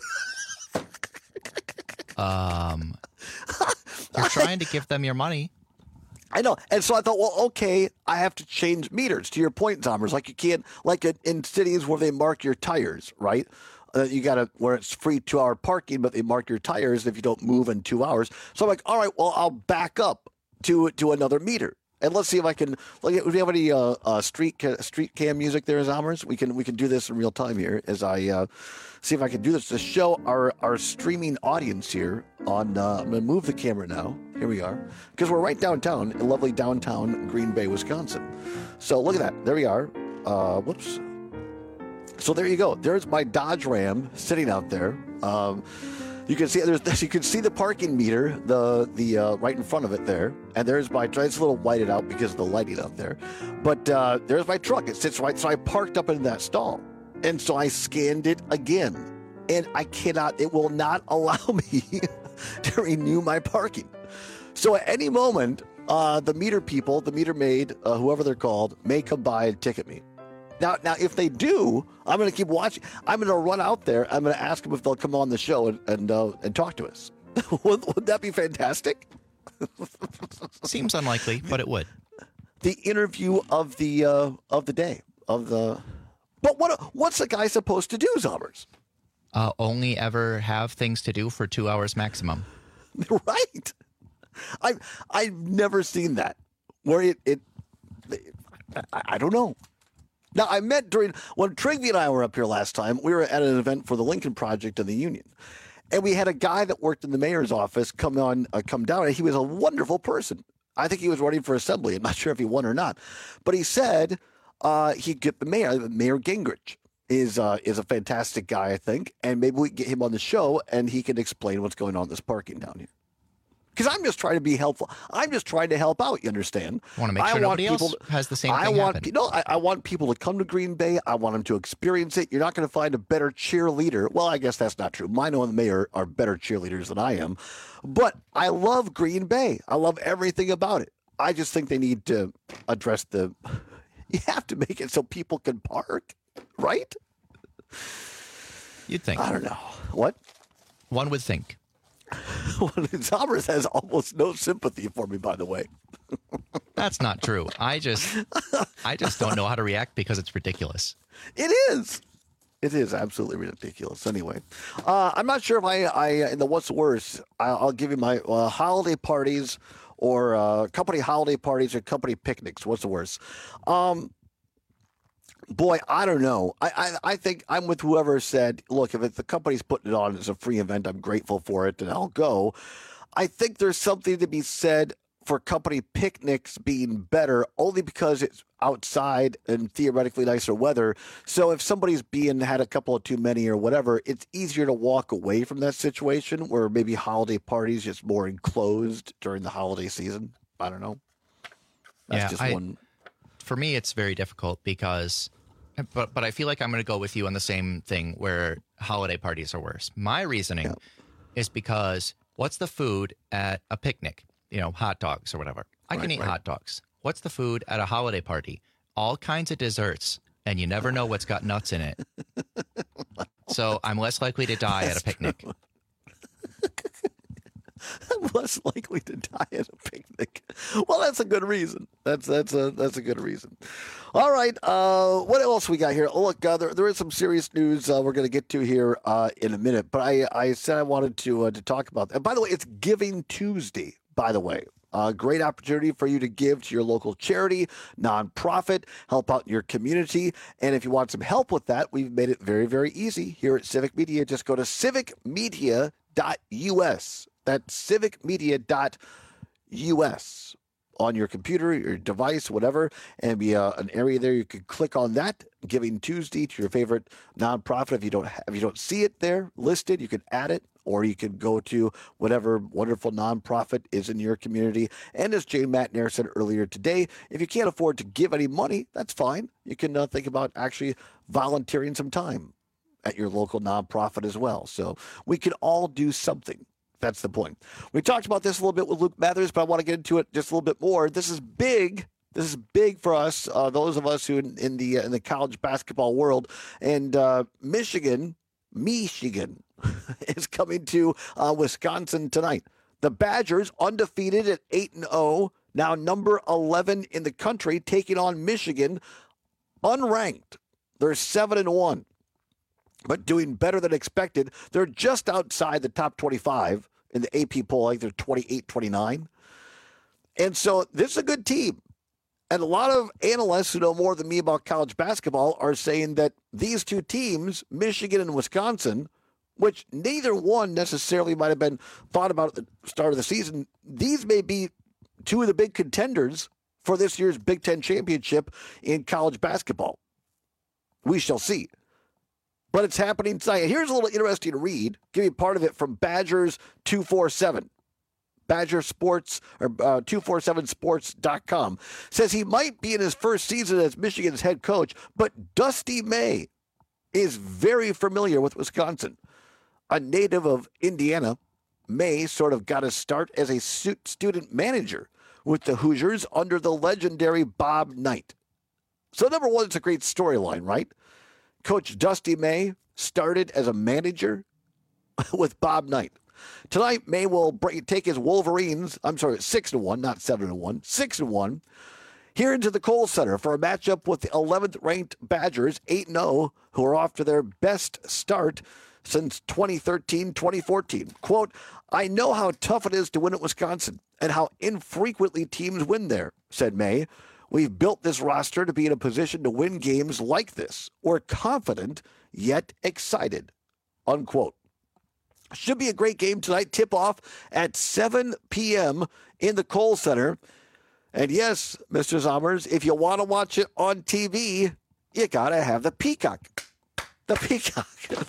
um, you're trying to give them your money. I know. And so I thought, well, okay, I have to change meters. To your point, Zombers, like you can't, like in cities where they mark your tires, right? Uh, you got to, where it's free two-hour parking, but they mark your tires if you don't move in two hours. So I'm like, all right, well, I'll back up to to another meter, and let's see if I can. Like, do we have any uh, uh, street ca- street cam music there, Zombers? We can we can do this in real time here as I uh, see if I can do this to show our our streaming audience here. On uh, I'm going to move the camera now. Here we are, because we're right downtown in lovely downtown Green Bay, Wisconsin. So look at that. There we are. Uh, whoops. So there you go. There's my Dodge Ram sitting out there. Um, You can see there's you can see the parking meter, the the uh, right in front of it there, and there's my. It's a little whited out because of the lighting out there, but uh, there's my truck. It sits right. So I parked up in that stall, and so I scanned it again, and I cannot. It will not allow me to renew my parking. So at any moment, uh, the meter people, the meter maid, uh, whoever they're called, may come by and ticket me. Now, now, if they do, I'm going to keep watching. I'm going to run out there. I'm going to ask them if they'll come on the show and and, uh, and talk to us. would, would that be fantastic? Seems unlikely, but it would. The interview of the uh, of the day of the. But what what's the guy supposed to do, Zombers? Uh, only ever have things to do for two hours maximum. Right. I I've never seen that where it it. I, I don't know. Now, I met during, when Trigby and I were up here last time, we were at an event for the Lincoln Project in the Union. And we had a guy that worked in the mayor's office come on, uh, come down, and he was a wonderful person. I think he was running for assembly. I'm not sure if he won or not. But he said uh, he'd get the mayor, Mayor Gingrich is uh, is a fantastic guy, I think. And maybe we can get him on the show, and he can explain what's going on with this parking down here. Because I'm just trying to be helpful. I'm just trying to help out. You understand? I want to make sure I nobody want else to, has the same I thing want, happen. No, I, I want people to come to Green Bay. I want them to experience it. You're not going to find a better cheerleader. Well, I guess that's not true. Mine and the mayor are better cheerleaders than I am. But I love Green Bay. I love everything about it. I just think they need to address the. You have to make it so people can park, right? You'd think. I don't know. What? One would think. Zombers has almost no sympathy for me, by the way. That's not true. I just, I just don't know how to react because it's ridiculous. It is. It is absolutely ridiculous. Anyway, uh, I'm not sure if I, I in the what's worse, I'll, I'll give you my uh, holiday parties or uh, company holiday parties or company picnics. What's the worst? Um, Boy, I don't know. I, I I think I'm with whoever said, look, if the company's putting it on as a free event, I'm grateful for it, and I'll go. I think there's something to be said for company picnics being better only because it's outside and theoretically nicer weather. So if somebody's being had a couple of too many or whatever, it's easier to walk away from that situation where maybe holiday parties just more enclosed during the holiday season. I don't know. That's yeah, just I, one. For me, it's very difficult because... But but I feel like I'm going to go with you on the same thing where holiday parties are worse. My reasoning yeah. is because what's the food at a picnic? You know, hot dogs or whatever. I right, can eat right. hot dogs. What's the food at a holiday party? All kinds of desserts, and you never know what's got nuts in it. So I'm less likely to die That's at a picnic. I'm less likely to die at a picnic. Well, that's a good reason. That's that's a that's a good reason. All right. Uh, what else we got here? Oh, look, uh, there, there is some serious news uh, we're going to get to here uh, in a minute. But I, I said I wanted to uh, to talk about that. And by the way, it's Giving Tuesday, by the way. A uh, great opportunity for you to give to your local charity, nonprofit, help out your community. And if you want some help with that, we've made it very, very easy here at Civic Media. Just go to civic media dot u s. That's civic media dot u s. on your computer, your device, whatever, and be uh, an area there. You can click on that, Giving Tuesday, to your favorite nonprofit. If you don't have, if you don't see it there listed, you can add it, or you can go to whatever wonderful nonprofit is in your community. And as Jane Matnair said earlier today, if you can't afford to give any money, that's fine. You can uh, think about actually volunteering some time at your local nonprofit as well. So we can all do something. That's the point. We talked about this a little bit with Luke Mathers, but I want to get into it just a little bit more. This is big. This is big for us, uh, those of us who in, in the uh, in the college basketball world. And uh, Michigan, Michigan, is coming to uh, Wisconsin tonight. The Badgers, undefeated at eight and oh, now number eleven in the country, taking on Michigan, unranked. They're seven and one. But doing better than expected. They're just outside the top twenty-five in the A P poll. I think they're twenty-eight, twenty-nine. And so this is a good team. And a lot of analysts who know more than me about college basketball are saying that these two teams, Michigan and Wisconsin, which neither one necessarily might have been thought about at the start of the season, these may be two of the big contenders for this year's Big Ten championship in college basketball. We shall see. But it's happening tonight. Here's a little interesting to read. Give you part of it from Badgers two forty-seven. Badger Sports, or uh, two forty-seven sports dot com. Says he might be in his first season as Michigan's head coach, but Dusty May is very familiar with Wisconsin. A native of Indiana, May sort of got his start as a student manager with the Hoosiers under the legendary Bob Knight. So number one, it's a great storyline, right? Coach Dusty May started as a manager with Bob Knight. Tonight, May will break, take his Wolverines, I'm sorry, six to one, not seven to one, six to one, here into the Kohl Center for a matchup with the eleventh ranked Badgers, eight and oh, who are off to their best start since twenty thirteen, twenty fourteen. Quote, I know how tough it is to win at Wisconsin and how infrequently teams win there, said May. We've built this roster to be in a position to win games like this. We're confident, yet excited, unquote. Should be a great game tonight. Tip-off at seven p.m. in the Kohl Center. And yes, Mister Zommers, if you want to watch it on T V, you got to have the Peacock. The Peacock.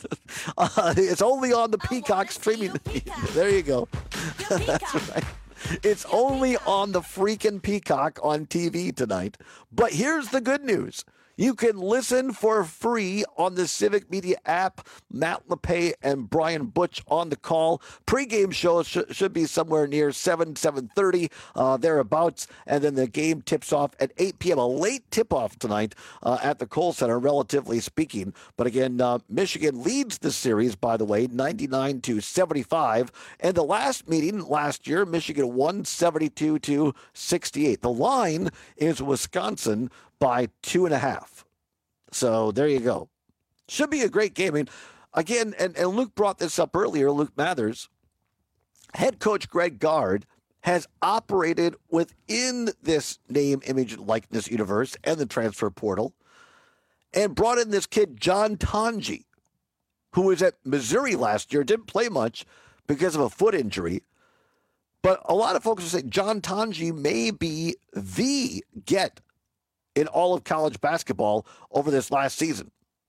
uh, it's only on the Peacock streaming. There you go. That's right. It's only on the freaking Peacock on T V tonight. But here's the good news. You can listen for free on the Civic Media app. Matt LePay and Brian Butch on the call. Pre-game show sh- should be somewhere near seven, seven thirty, uh, thereabouts. And then the game tips off at eight p.m. A late tip-off tonight uh, at the Kohl Center, relatively speaking. But again, uh, Michigan leads the series, by the way, ninety-nine to seventy-five. And the last meeting last year, Michigan won seventy-two to sixty-eight. The line is Wisconsin by two and a half. So there you go. Should be a great game. I mean, again, and, and Luke brought this up earlier, Luke Mathers, head coach Greg Gard has operated within this name, image, and likeness universe and the transfer portal and brought in this kid, John Tonji, who was at Missouri last year, didn't play much because of a foot injury. But a lot of folks are saying John Tonji may be the get in all of college basketball over this last season.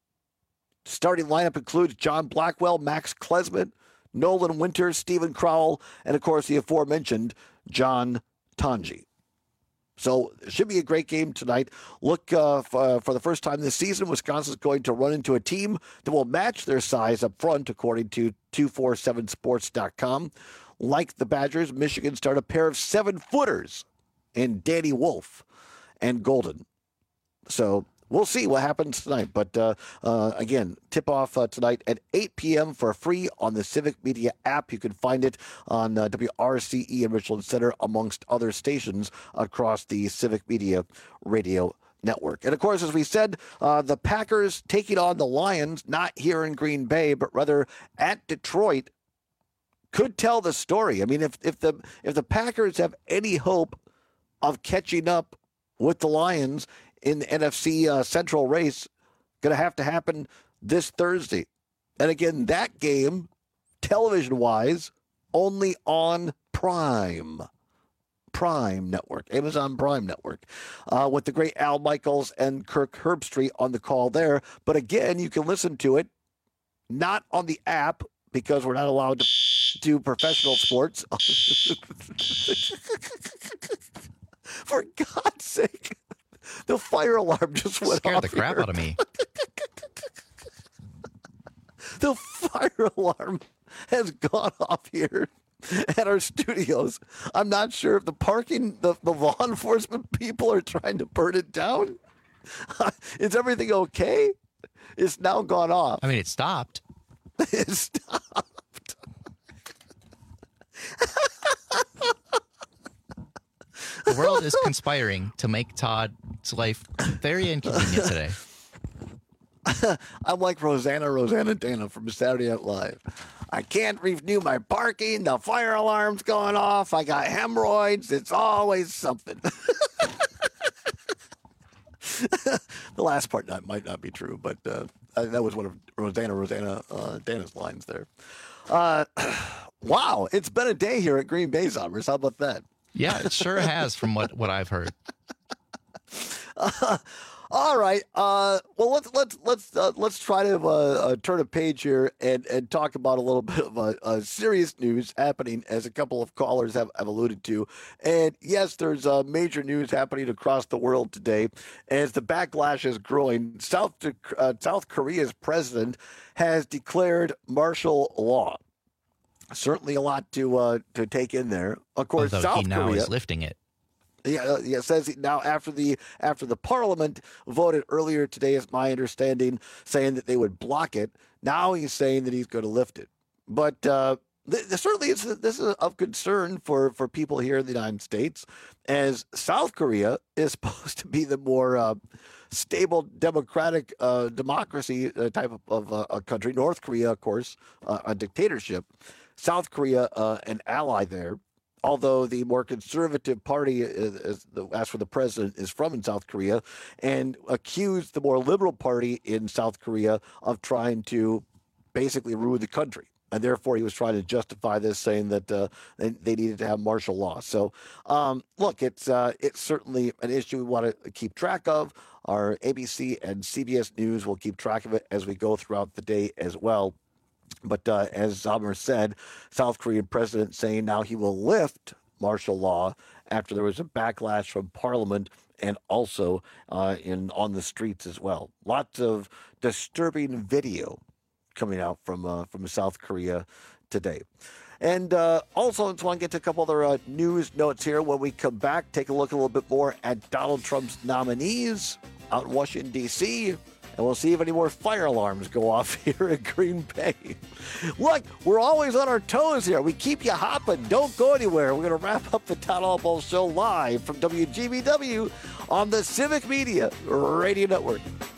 Starting lineup includes John Blackwell, Max Klesmit, Nolan Winters, Stephen Crowell, and, of course, the aforementioned John Tonji. So it should be a great game tonight. Look, uh, f- uh, for the first time this season, Wisconsin's going to run into a team that will match their size up front, according to two forty-seven sports dot com. Like the Badgers, Michigan start a pair of seven-footers in Danny Wolf and Golden. So we'll see what happens tonight. But, uh, uh, again, tip-off uh, tonight at eight p.m. for free on the Civic Media app. You can find it on uh, W R C E in Richland Center, amongst other stations across the Civic Media radio Network. And of course, as we said, uh, the Packers taking on the Lions, not here in Green Bay, but rather at Detroit, could tell the story. I mean, if if the if the Packers have any hope of catching up with the Lions in the N F C uh, Central race, going to have to happen this Thursday. And again, that game, television-wise, only on Prime. Prime Network, Amazon Prime Network, uh, with the great Al Michaels and Kirk Herbstreit on the call there. But again, you can listen to it not on the app because we're not allowed to do professional sports. For God's sake, the fire alarm just went Scared off. the crap here. out of me. The fire alarm has gone off here at our studios. I'm not sure if the parking, the, the law enforcement people are trying to burn it down. Is everything okay? It's now gone off. I mean, it stopped. It stopped. The world is conspiring to make Todd's life very inconvenient today. I'm like Rosanna, Rosanna Dana from Saturday Night Live. I can't renew my parking. The fire alarm's going off. I got hemorrhoids. It's always something. The last part not, might not be true, but uh, that was one of Rosanna, Rosanna uh, Dana's lines there. Uh, wow, it's been a day here at Green Bay, Zombers. How about that? Yeah, it sure has from what, what I've heard. Uh, all right. Uh, well, let's let's let's uh, let's try to uh, uh, turn a page here and, and talk about a little bit of uh, uh, serious news happening, as a couple of callers have, have alluded to. And yes, there's uh, major news happening across the world today as the backlash is growing. South uh, South Korea's president has declared martial law. Certainly a lot to uh, to take in there. Of course, Although South he now Korea is lifting it. Yeah, yeah. It says now after the after the Parliament voted earlier today, is my understanding, saying that they would block it. Now he's saying that he's going to lift it. But uh, th- certainly, it's, this is of concern for, for people here in the United States, as South Korea is supposed to be the more uh, stable democratic uh, democracy uh, type of, of uh, a country. North Korea, of course, uh, a dictatorship. South Korea, uh, an ally there. Although the more conservative party, is, is the, as for the president, is from in South Korea, and accused the more liberal party in South Korea of trying to basically ruin the country. And therefore, he was trying to justify this, saying that uh, they, they needed to have martial law. So, um, look, it's uh, it's certainly an issue we want to keep track of. Our A B C and C B S News will keep track of it as we go throughout the day as well. But uh, as Zomer said, South Korean president saying now he will lift martial law after there was a backlash from Parliament and also uh, in on the streets as well. Lots of disturbing video coming out from uh, from South Korea today. And uh, also, I just want to get to a couple other uh, news notes here. When we come back, take a look a little bit more at Donald Trump's nominees out in Washington, D C, and we'll see if any more fire alarms go off here at Green Bay. Look, we're always on our toes here. We keep you hopping. Don't go anywhere. We're going to wrap up the Todd Allball Show live from W G B W on the Civic Media Radio Network.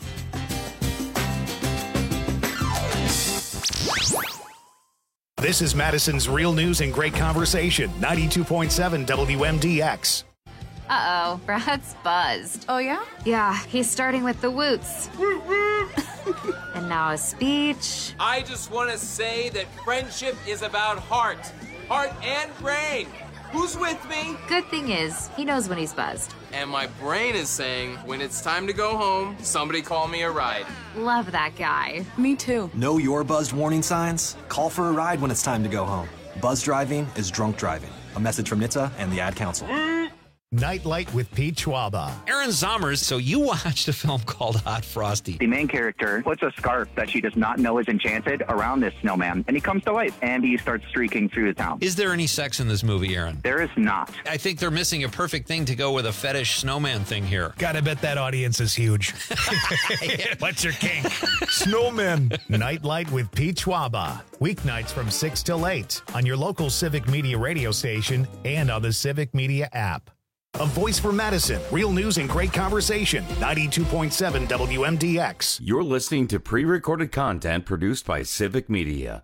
This is Madison's Real News and Great Conversation, ninety-two point seven W M D X. Uh-oh, Brad's buzzed. Oh, yeah? Yeah, he's starting with the woots. And now a speech. I just want to say that friendship is about heart. Heart and brain. Who's with me? Good thing is, he knows when he's buzzed. And my brain is saying, when it's time to go home, somebody call me a ride. Love that guy. Me too. Know your buzzed warning signs? Call for a ride when it's time to go home. Buzz driving is drunk driving. A message from N H T S A and the Ad Council. Nightlight with Pete Schwaba. Aaron Zommers, so you watched a film called Hot Frosty. The main character puts a scarf that she does not know is enchanted around this snowman, and he comes to life, and he starts streaking through the town. Is there any sex in this movie, Aaron? There is not. I think they're missing a perfect thing to go with a fetish snowman thing here. Gotta bet that audience is huge. What's your kink? Snowmen. Nightlight with Pete Schwaba. Weeknights from six till eight on your local Civic Media radio station and on the Civic Media app. A voice for Madison. Real news and great conversation. ninety-two point seven W M D X. You're listening to pre-recorded content produced by Civic Media.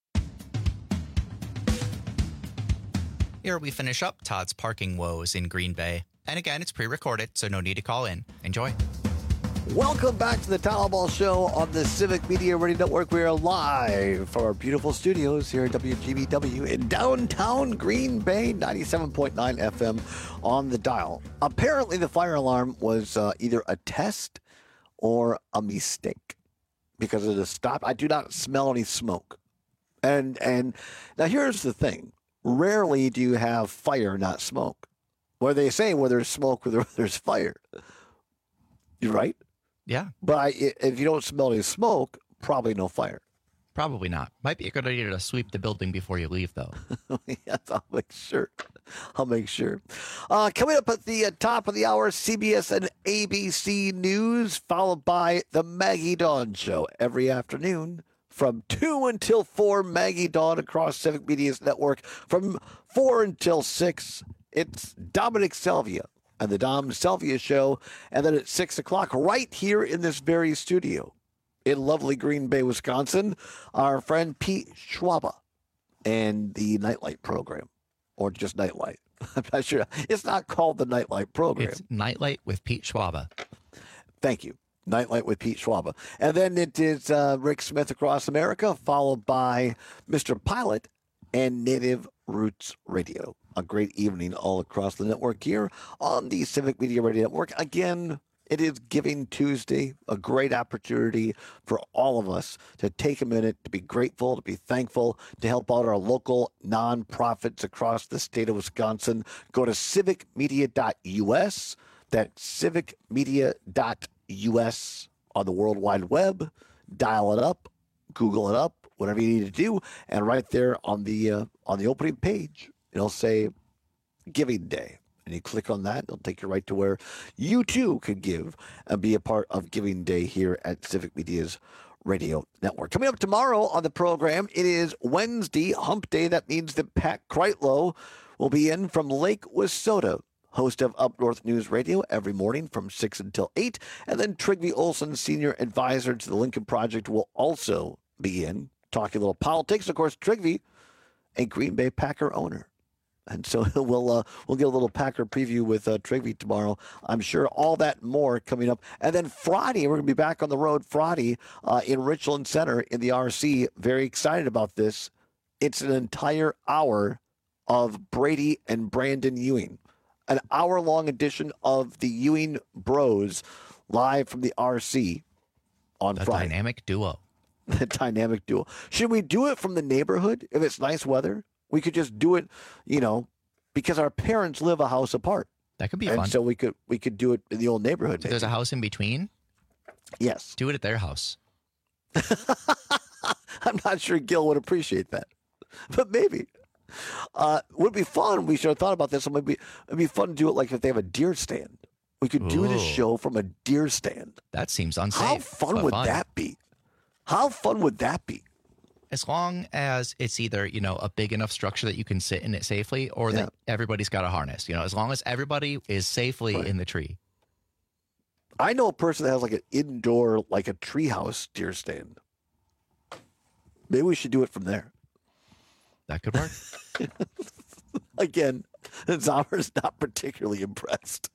Here we finish up Todd's parking woes in Green Bay. And again, it's pre-recorded, so no need to call in. Enjoy. Welcome back to the Todd Ball Show on the Civic Media Radio Network. We are live from our beautiful studios here at W G B W in downtown Green Bay, ninety-seven point nine F M on the dial. Apparently, the fire alarm was uh, either a test or a mistake because of the stop. I do not smell any smoke. And and now here's the thing. Rarely do you have fire, not smoke. Where they say where there's smoke, where there's fire. You're right? Yeah. But I, if you don't smell any smoke, probably no fire. Probably not. Might be a good idea to sweep the building before you leave, though. Yes, I'll make sure. I'll make sure. Uh, coming up at the uh, top of the hour, C B S and A B C News, followed by the Maggie Dawn Show every afternoon. From two until four, Maggie Dawn across Civic Media's network. From four until six, it's Dominic Selvia and the Dom Selvia Show. And then at six o'clock, right here in this very studio in lovely Green Bay, Wisconsin, our friend Pete Schwaba and the Nightlight program, or just Nightlight. I'm not sure. It's not called the Nightlight program. It's Nightlight with Pete Schwaba. Thank you. Nightlight with Pete Schwaba. And then it is uh, Rick Smith Across America, followed by Mister Pilot and Native Roots Radio. A great evening all across the network here on the Civic Media Radio Network. Again, it is Giving Tuesday, a great opportunity for all of us to take a minute to be grateful, to be thankful, to help out our local nonprofits across the state of Wisconsin. Go to civic media dot U S. That's civic media dot U S. U S on the World Wide Web. Dial it up, Google it up, whatever you need to do, and right there on the uh, on the opening page, it'll say Giving Day, and you click on that. It'll take you right to where you too could give and be a part of Giving Day here at Civic Media's Radio Network. Coming up tomorrow on the program, it is Wednesday, Hump Day. That means that Pat Kreitlow will be in from Lake Wissota, host of Up North News Radio every morning from six until eight. And then Trygve Olson, senior advisor to the Lincoln Project, will also be in, talking a little politics. Of course, Trygve, a Green Bay Packer owner. And so we'll uh, we'll get a little Packer preview with uh, Trygve tomorrow. I'm sure all that and more coming up. And then Friday, we're going to be back on the road Friday uh, in Richland Center in the R C. Very excited about this. It's an entire hour of Brady and Brandon Ewing. An hour-long edition of the Ewing Bros live from the R C on the Friday. Dynamic duo. The dynamic duo. Should we do it from the neighborhood if it's nice weather? We could just do it, you know, because our parents live a house apart. That could be and fun. So we could we could do it in the old neighborhood. So there's a house in between? Yes. Do it at their house. I'm not sure Gil would appreciate that, but maybe. Uh, would be fun. We should have thought about this. It would be it'd be fun to do it like if they have a deer stand. We could do Ooh. the show from a deer stand. That seems unsafe. How fun would fun. that be? How fun would that be? As long as it's either, you know, a big enough structure that you can sit in it safely, or Yeah. that everybody's got a harness. You know, as long as everybody is safely Right. in the tree. I know a person that has like an indoor, like a treehouse deer stand. Maybe we should do it from there. That could work. Again, Zommer's not particularly impressed.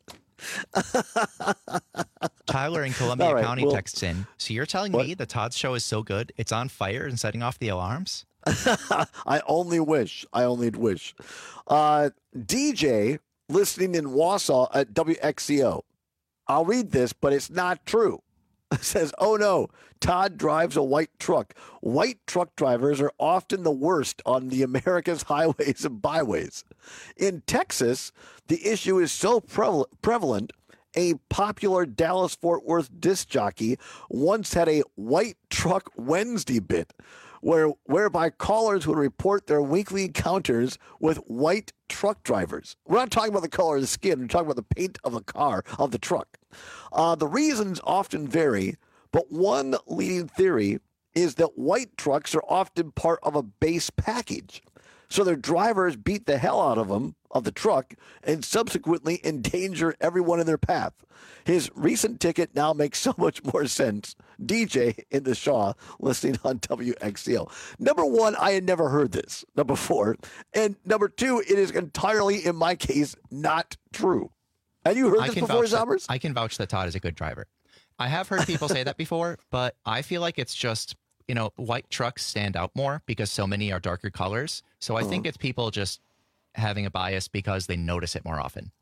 Tyler in Columbia All right, County well- texts in. So you're telling What? me the Todd Show is so good, it's on fire and setting off the alarms? I only wish. I only wish. Uh, D J listening in Wausau at W X C O. I'll read this, but it's not true. It says, oh no, Todd drives a white truck. White truck drivers are often the worst on the America's highways and byways. In Texas, the issue is so preval- prevalent, a popular Dallas-Fort Worth disc jockey once had a white truck Wednesday bit where whereby callers would report their weekly encounters with white truck drivers. We're not talking about the color of the skin. We're talking about the paint of the car, of the truck. Uh, the reasons often vary, but one leading theory is that white trucks are often part of a base package. So their drivers beat the hell out of him, of the truck, and subsequently endanger everyone in their path. His recent ticket now makes so much more sense. D J in the Shaw, listening on W X C O. Number one, I had never heard this. Number four. And number two, it is entirely, in my case, not true. Have you heard I this can before, vouch that- Zombers? I can vouch that Todd is a good driver. I have heard people say that before, but I feel like it's just, you know, white trucks stand out more because so many are darker colors. So I uh-huh. think it's people just having a bias because they notice it more often.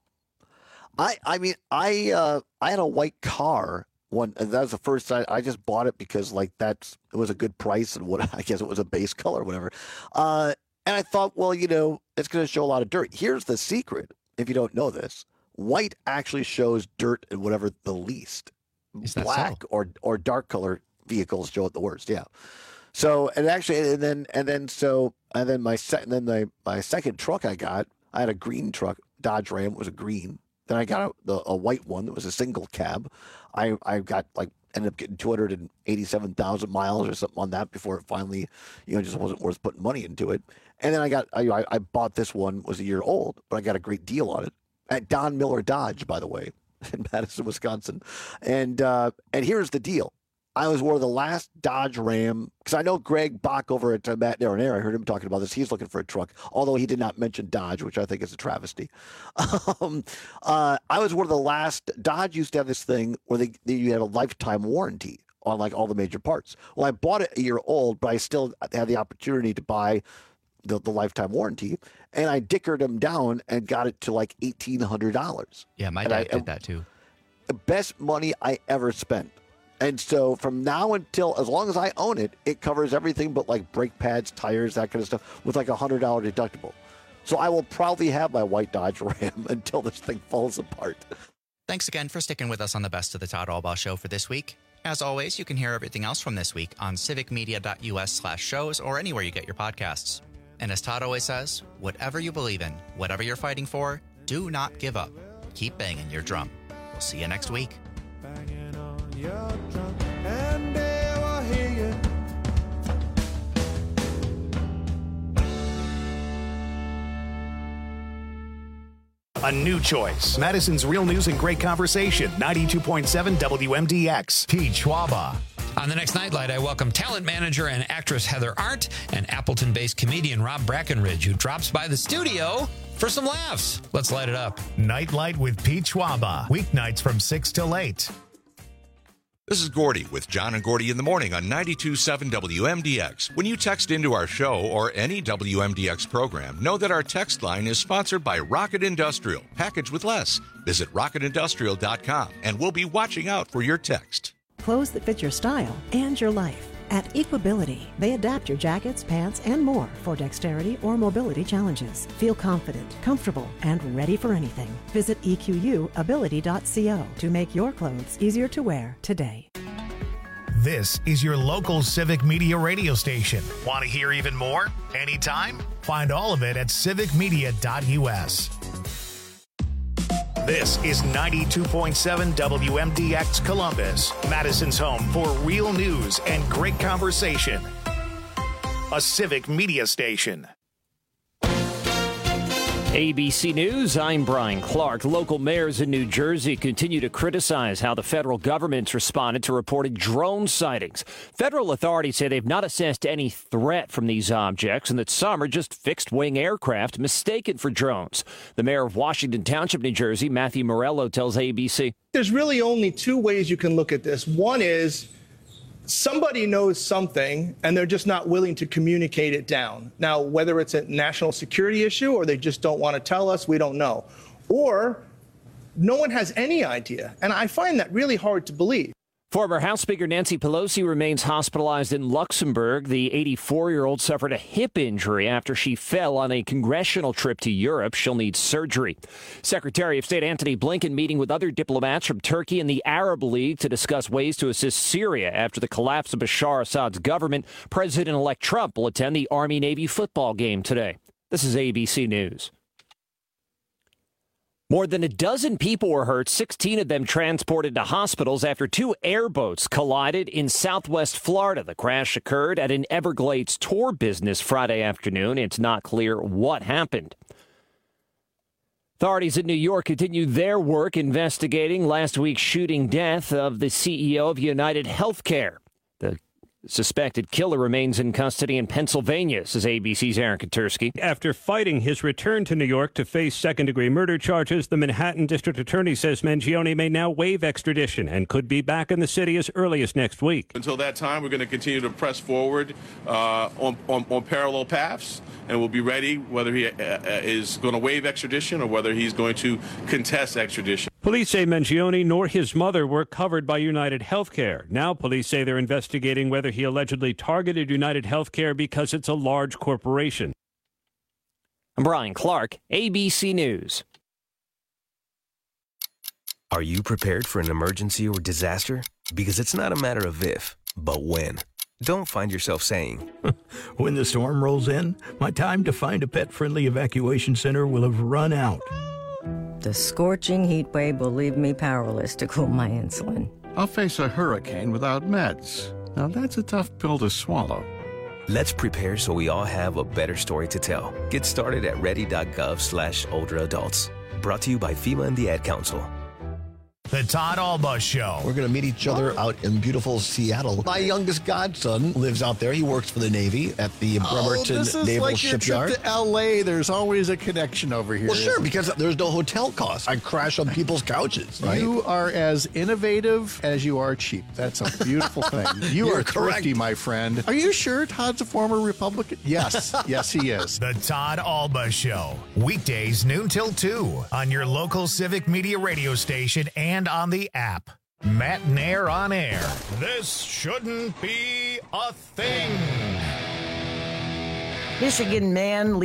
I I mean, I uh, I had a white car. One, and that was the first time I just bought it because like that's it was a good price and what I guess it was a base color or whatever. Uh, and I thought, well, you know, it's going to show a lot of dirt. Here's the secret: if you don't know this, white actually shows dirt and whatever the least. Is that Black so? or or dark color vehicles show it the worst. Yeah. So and actually and then and then so and then my second then my my second truck I got I had a green truck Dodge Ram. It was a green. Then I got a, the, a white one that was a single cab. I I got like ended up getting two hundred eighty-seven thousand miles or something on that before it finally, you know, just wasn't worth putting money into it. And then I got I I bought this one, was a year old, but I got a great deal on it at Don Miller Dodge, by the way, in Madison, Wisconsin. And uh, and here's the deal. I was one of the last Dodge Ram, because I know Greg Bach over at uh, Matt Nair, I heard him talking about this. He's looking for a truck, although he did not mention Dodge, which I think is a travesty. Um, uh, I was one of the last. Dodge used to have this thing where they, they you had a lifetime warranty on like all the major parts. Well, I bought it a year old, but I still had the opportunity to buy the, the lifetime warranty, and I dickered them down and got it to like eighteen hundred dollars. Yeah, my and dad I, did that too. The best money I ever spent. And so from now until, as long as I own it, it covers everything but like brake pads, tires, that kind of stuff with like a one hundred dollars deductible. So I will probably have my white Dodge Ram until this thing falls apart. Thanks again for sticking with us on the Best of the Todd Albaugh Show for this week. As always, you can hear everything else from this week on civicmedia.us slash shows or anywhere you get your podcasts. And as Todd always says, whatever you believe in, whatever you're fighting for, do not give up. Keep banging your drum. We'll see you next week. Your drum, and they will hear you. A new choice. Madison's Real News and Great Conversation. ninety-two point seven W M D X. Pete Schwaba. On the next Nightlight, I welcome talent manager and actress Heather Arndt and Appleton-based comedian Rob Brackenridge, who drops by the studio for some laughs. Let's light it up. Nightlight with Pete Schwaba. Weeknights from six till eight. This is Gordy with John and Gordy in the morning on ninety-two point seven W M D X. When you text into our show or any W M D X program, know that our text line is sponsored by Rocket Industrial. Package with less. Visit rocket industrial dot com and we'll be watching out for your text. Clothes that fit your style and your life. At Equability, they adapt your jackets, pants, and more for dexterity or mobility challenges. Feel confident, comfortable, and ready for anything. Visit E Q U ability dot co to make your clothes easier to wear today. This is your local Civic Media radio station. Want to hear even more? Anytime? Find all of it at civic media dot U S. This is ninety-two point seven W M D X Columbus, Madison's home for real news and great conversation. A Civic Media station. A B C News, I'm Brian Clark. Local mayors in New Jersey continue to criticize how the federal government's responded to reported drone sightings. Federal authorities say they've not assessed any threat from these objects and that some are just fixed-wing aircraft mistaken for drones. The mayor of Washington Township, New Jersey, Matthew Morello, tells A B C. There's really only two ways you can look at this. One is somebody knows something and they're just not willing to communicate it down. Now, whether it's a national security issue or they just don't want to tell us, we don't know. Or no one has any idea. And I find that really hard to believe. Former House Speaker Nancy Pelosi remains hospitalized in Luxembourg. The eighty-four-year-old suffered a hip injury after she fell on a congressional trip to Europe. She'll need surgery. Secretary of State Antony Blinken meeting with other diplomats from Turkey and the Arab League to discuss ways to assist Syria after the collapse of Bashar Assad's government. President-elect Trump will attend the Army-Navy football game today. This is A B C News. More than a dozen people were hurt, sixteen of them transported to hospitals after two airboats collided in southwest Florida. The crash occurred at an Everglades tour business Friday afternoon. It's not clear what happened. Authorities in New York continue their work investigating last week's shooting death of the C E O of United Healthcare. The suspected killer remains in custody in Pennsylvania, says A B C's Aaron Katursky. After fighting his return to New York to face second-degree murder charges, the Manhattan District Attorney says Mangione may now waive extradition and could be back in the city as early as next week. Until that time, we're going to continue to press forward uh, on, on, on parallel paths, and we'll be ready whether he uh, is going to waive extradition or whether he's going to contest extradition. Police say Mangione nor his mother were covered by United Healthcare. Now police say they're investigating whether he allegedly targeted United Healthcare because it's a large corporation. I'm Brian Clark, A B C News. Are you prepared for an emergency or disaster? Because it's not a matter of if, but when. Don't find yourself saying, when the storm rolls in, my time to find a pet-friendly evacuation center will have run out. The scorching heat wave will leave me powerless to cool my insulin. I'll face a hurricane without meds. Now that's a tough pill to swallow. Let's prepare so we all have a better story to tell. Get started at ready.gov slash older adults. Brought to you by FEMA and the Ad Council. The Todd Alba Show. We're going to meet each other out in beautiful Seattle. My youngest godson lives out there. He works for the Navy at the Bremerton oh, this is Naval like Shipyard. Your trip to L A. There's always a connection over here. Well, sure, because there's no hotel costs. I crash on people's couches. Right? You are as innovative as you are cheap. That's a beautiful thing. You You're are correct. thrifty, my friend. Are you sure Todd's a former Republican? Yes. Yes, he is. The Todd Alba Show. Weekdays noon till two on your local Civic Media radio station and on the app. Matt Nair on air. This shouldn't be a thing. Michigan man